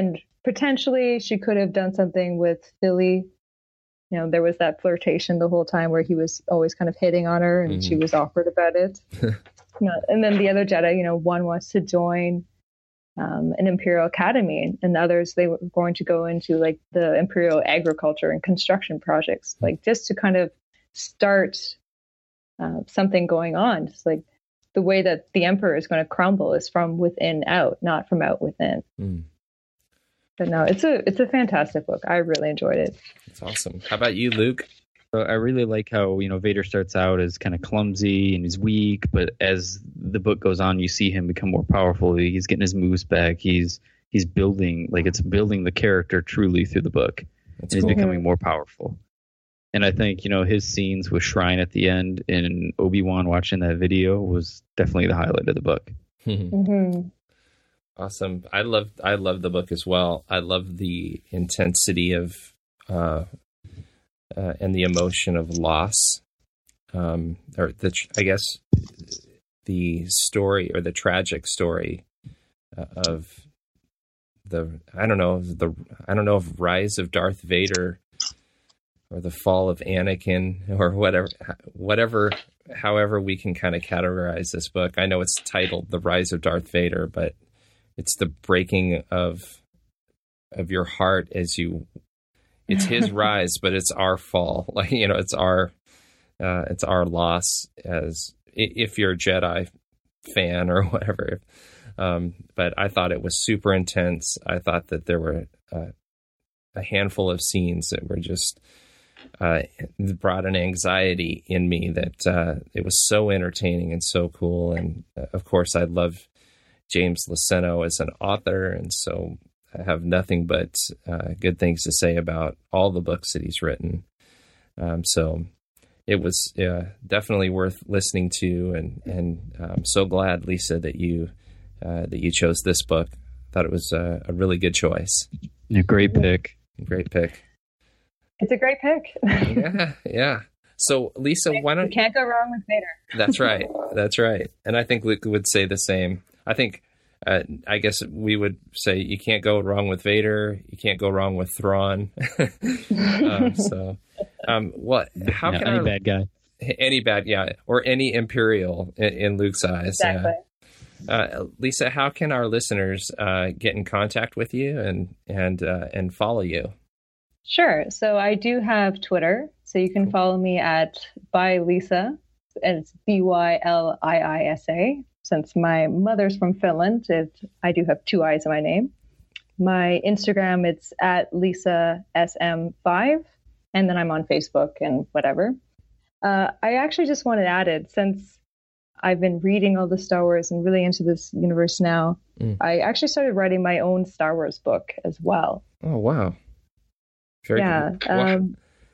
[SPEAKER 9] potentially she could have done something with Philly. You know, there was that flirtation the whole time where he was always kind of hitting on her and mm-hmm. she was awkward about it. You know, and then the other Jedi, you know, one wants to join um, an Imperial Academy, and others, they were going to go into like the Imperial agriculture and construction projects, like just to kind of start uh, something going on. It's like the way that the Emperor is going to crumble is from within out, not from out within. Mm. But no, it's a it's a fantastic book. I really enjoyed it.
[SPEAKER 7] That's awesome. How about you, Luke?
[SPEAKER 8] So I really like how, you know, Vader starts out as kind of clumsy and he's weak, but as the book goes on, you see him become more powerful. He's getting his moves back. He's he's building, like it's building the character truly through the book.
[SPEAKER 7] That's
[SPEAKER 8] and
[SPEAKER 7] cool.
[SPEAKER 8] He's becoming more powerful. And I think, you know, his scenes with Shrine at the end and Obi-Wan watching that video was definitely the highlight of the book.
[SPEAKER 9] Mm-hmm.
[SPEAKER 7] Awesome. I love I love the book as well. I love the intensity of uh, uh, and the emotion of loss, um, or the I guess the story or the tragic story uh, of the I don't know the I don't know if Rise of Darth Vader or the fall of Anakin or whatever whatever however we can kind of categorize this book. I know it's titled The Rise of Darth Vader, but it's the breaking of of your heart as you. It's his rise, but it's our fall. Like, you know, it's our uh, it's our loss as if you're a Jedi fan or whatever. Um, but I thought it was super intense. I thought that there were uh, a handful of scenes that were just uh, brought an anxiety in me that uh, it was so entertaining and so cool. And uh, of course, I love James Luceno as an author, and so I have nothing but uh, good things to say about all the books that he's written. Um, so it was uh, definitely worth listening to, and and I'm so glad, Lisa, that you uh, that you chose this book. Thought it was a, a really good choice.
[SPEAKER 8] A great pick.
[SPEAKER 7] Great pick.
[SPEAKER 9] It's a great pick.
[SPEAKER 7] yeah, yeah. So, Lisa, why don't
[SPEAKER 9] you can't go wrong with Vader?
[SPEAKER 7] That's right. That's right. And I think Luke would say the same. I think, uh, I guess we would say you can't go wrong with Vader. You can't go wrong with Thrawn. um, so, um, what? How
[SPEAKER 8] no,
[SPEAKER 7] can
[SPEAKER 8] any
[SPEAKER 7] our,
[SPEAKER 8] bad guy?
[SPEAKER 7] Any bad, yeah, or any Imperial in, in Luke's eyes.
[SPEAKER 9] Exactly.
[SPEAKER 7] Uh, uh, Lisa, how can our listeners uh, get in contact with you and and uh, and follow you?
[SPEAKER 9] Sure. So I do have Twitter, so you can follow me at by Lisa, and it's B Y L I I S A. Since my mother's from Finland, it, I do have two I's in my name. My Instagram, it's at Lisa S M five, and then I'm on Facebook and whatever. Uh, I actually just wanted added, since I've been reading all the Star Wars and really into this universe now, mm. I actually started writing my own Star Wars book as well.
[SPEAKER 7] Oh, wow. Very
[SPEAKER 9] yeah.
[SPEAKER 7] Cool. Wow.
[SPEAKER 9] Um,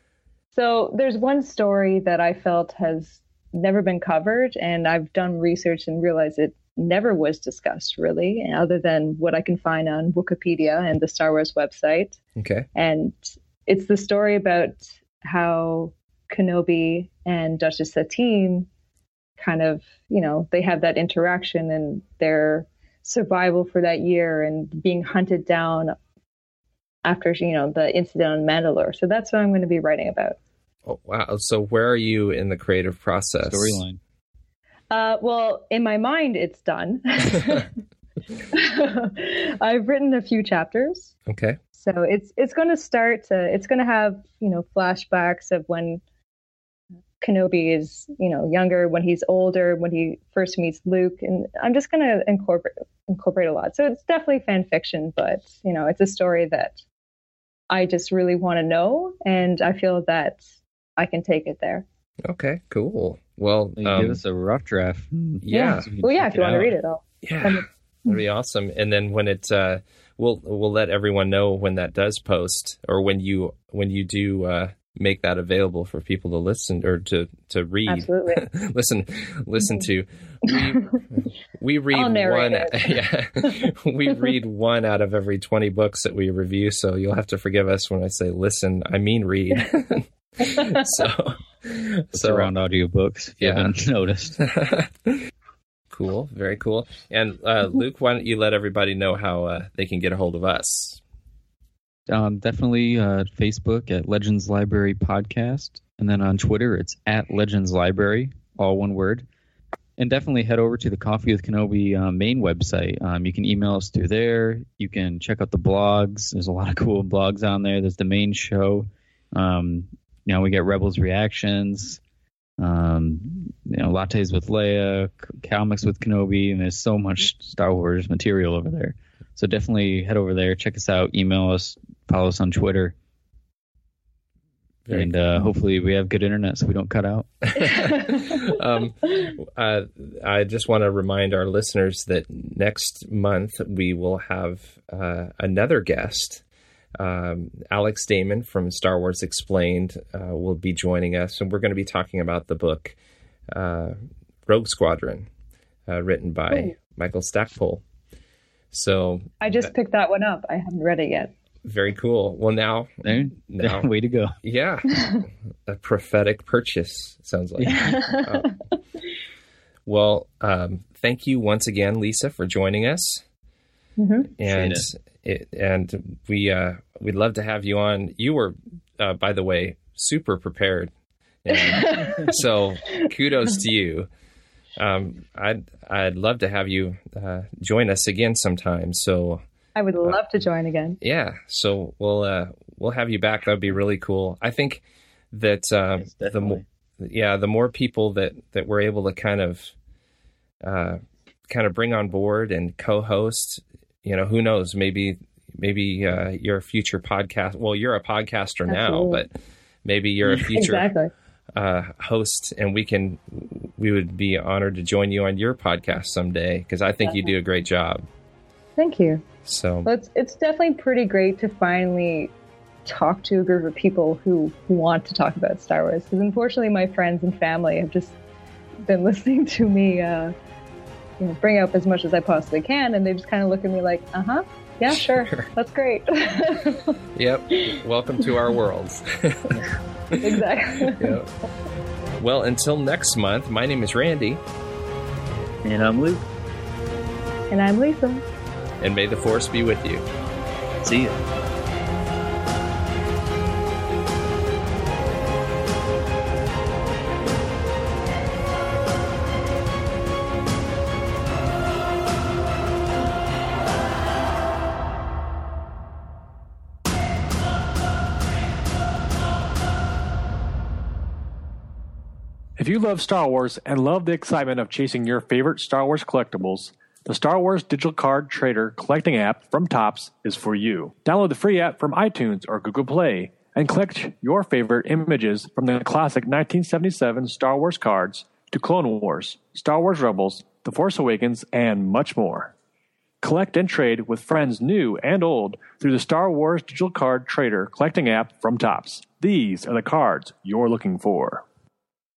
[SPEAKER 9] so there's one story that I felt has never been covered, and I've done research and realized it never was discussed really, other than what I can find on Wikipedia and the Star Wars website.
[SPEAKER 7] Okay.
[SPEAKER 9] And it's the story about how Kenobi and Duchess Satine kind of, you know, they have that interaction and their survival for that year and being hunted down after, you know, the incident on Mandalore. So that's what I'm going to be writing about.
[SPEAKER 7] Oh, wow. So where are you in the creative process?
[SPEAKER 8] Storyline.
[SPEAKER 9] Uh, well, in my mind, it's done. I've written a few chapters.
[SPEAKER 7] Okay.
[SPEAKER 9] So it's it's going to start. To, it's going to have, you know, flashbacks of when Kenobi is, you know, younger, when he's older, when he first meets Luke, and I'm just going to incorporate incorporate a lot. So it's definitely fan fiction, but you know, it's a story that I just really want to know, and I feel that I can take it there.
[SPEAKER 7] Okay, cool. Well,
[SPEAKER 8] you
[SPEAKER 7] um,
[SPEAKER 8] give us a rough draft.
[SPEAKER 7] Yeah.
[SPEAKER 9] yeah. Well, yeah. If you want to read it, I'll.
[SPEAKER 7] Yeah, that'd be awesome. And then when it, uh, we'll we'll let everyone know when that does post, or when you when you do uh, make that available for people to listen or to to read.
[SPEAKER 9] Absolutely.
[SPEAKER 7] listen, listen to. We we read one. Yeah, we read one out of every twenty books that we review. So you'll have to forgive us when I say listen. I mean read. so.
[SPEAKER 8] It's
[SPEAKER 7] so
[SPEAKER 8] around audiobooks, if
[SPEAKER 7] yeah.
[SPEAKER 8] you haven't noticed.
[SPEAKER 7] Cool, very cool. And uh, Luke, why don't you let everybody know how uh, they can get a hold of us?
[SPEAKER 8] Um, definitely uh, Facebook at Legends Library Podcast. And then on Twitter, it's at Legends Library, all one word. And definitely head over to the Coffee with Kenobi uh, main website. Um, you can email us through there. You can check out the blogs. There's a lot of cool blogs on there. There's the main show. Um, you know, we get Rebels reactions, um, you know, lattes with Leia, comics with Kenobi, and there's so much Star Wars material over there. So definitely head over there, check us out, email us, follow us on Twitter. Very and uh, cool. Hopefully we have good internet so we don't cut out.
[SPEAKER 7] um, uh, I just want to remind our listeners that next month we will have uh, another guest. Um, Alex Damon from Star Wars Explained uh, will be joining us, and we're going to be talking about the book uh, Rogue Squadron, uh, written by Ooh. Michael Stackpole. So
[SPEAKER 9] I just uh, picked that one up. I haven't read it yet.
[SPEAKER 7] Very cool. Well, now,
[SPEAKER 8] there,
[SPEAKER 7] now
[SPEAKER 8] way to go.
[SPEAKER 7] Yeah. A prophetic purchase, sounds like. uh, well, um, thank you once again, Lisa, for joining us.
[SPEAKER 9] Mm-hmm.
[SPEAKER 7] And it, and we, uh, we'd love to have you on. You were, uh, by the way, super prepared. And so kudos to you. Um, I'd, I'd love to have you, uh, join us again sometime. So
[SPEAKER 9] I would love uh, to join again.
[SPEAKER 7] Yeah. So we'll, uh, we'll have you back. That'd be really cool. I think that, uh, yes, the more, yeah, the more people that, that we're able to kind of, uh, kind of bring on board and co-host, you know, who knows, maybe, maybe, uh, you're a future podcast. Well, you're a podcaster Absolutely. now, but maybe you're a future
[SPEAKER 9] exactly.
[SPEAKER 7] uh, host, and we can, we would be honored to join you on your podcast someday, because I think definitely. you do a great job.
[SPEAKER 9] Thank you.
[SPEAKER 7] So
[SPEAKER 9] well, it's, it's definitely pretty great to finally talk to a group of people who, who want to talk about Star Wars, because unfortunately my friends and family have just been listening to me uh, you know, bring up as much as I possibly can, and they just kind of look at me like, uh-huh, yeah, sure, sure. That's great.
[SPEAKER 7] Yep. Welcome to our worlds.
[SPEAKER 9] Exactly.
[SPEAKER 7] Yep. Well, until next month, my name is Randy.
[SPEAKER 8] And I'm Luke.
[SPEAKER 9] And I'm Lisa.
[SPEAKER 7] And may the Force be with you.
[SPEAKER 8] See ya.
[SPEAKER 10] If you love Star Wars and love the excitement of chasing your favorite Star Wars collectibles, the Star Wars Digital Card Trader collecting app from Topps is for you. Download the free app from iTunes or Google Play and collect your favorite images from the classic nineteen seventy-seven Star Wars cards to Clone Wars, Star Wars Rebels, The Force Awakens, and much more. Collect and trade with friends new and old through the Star Wars Digital Card Trader collecting app from Topps. These are the cards you're looking for.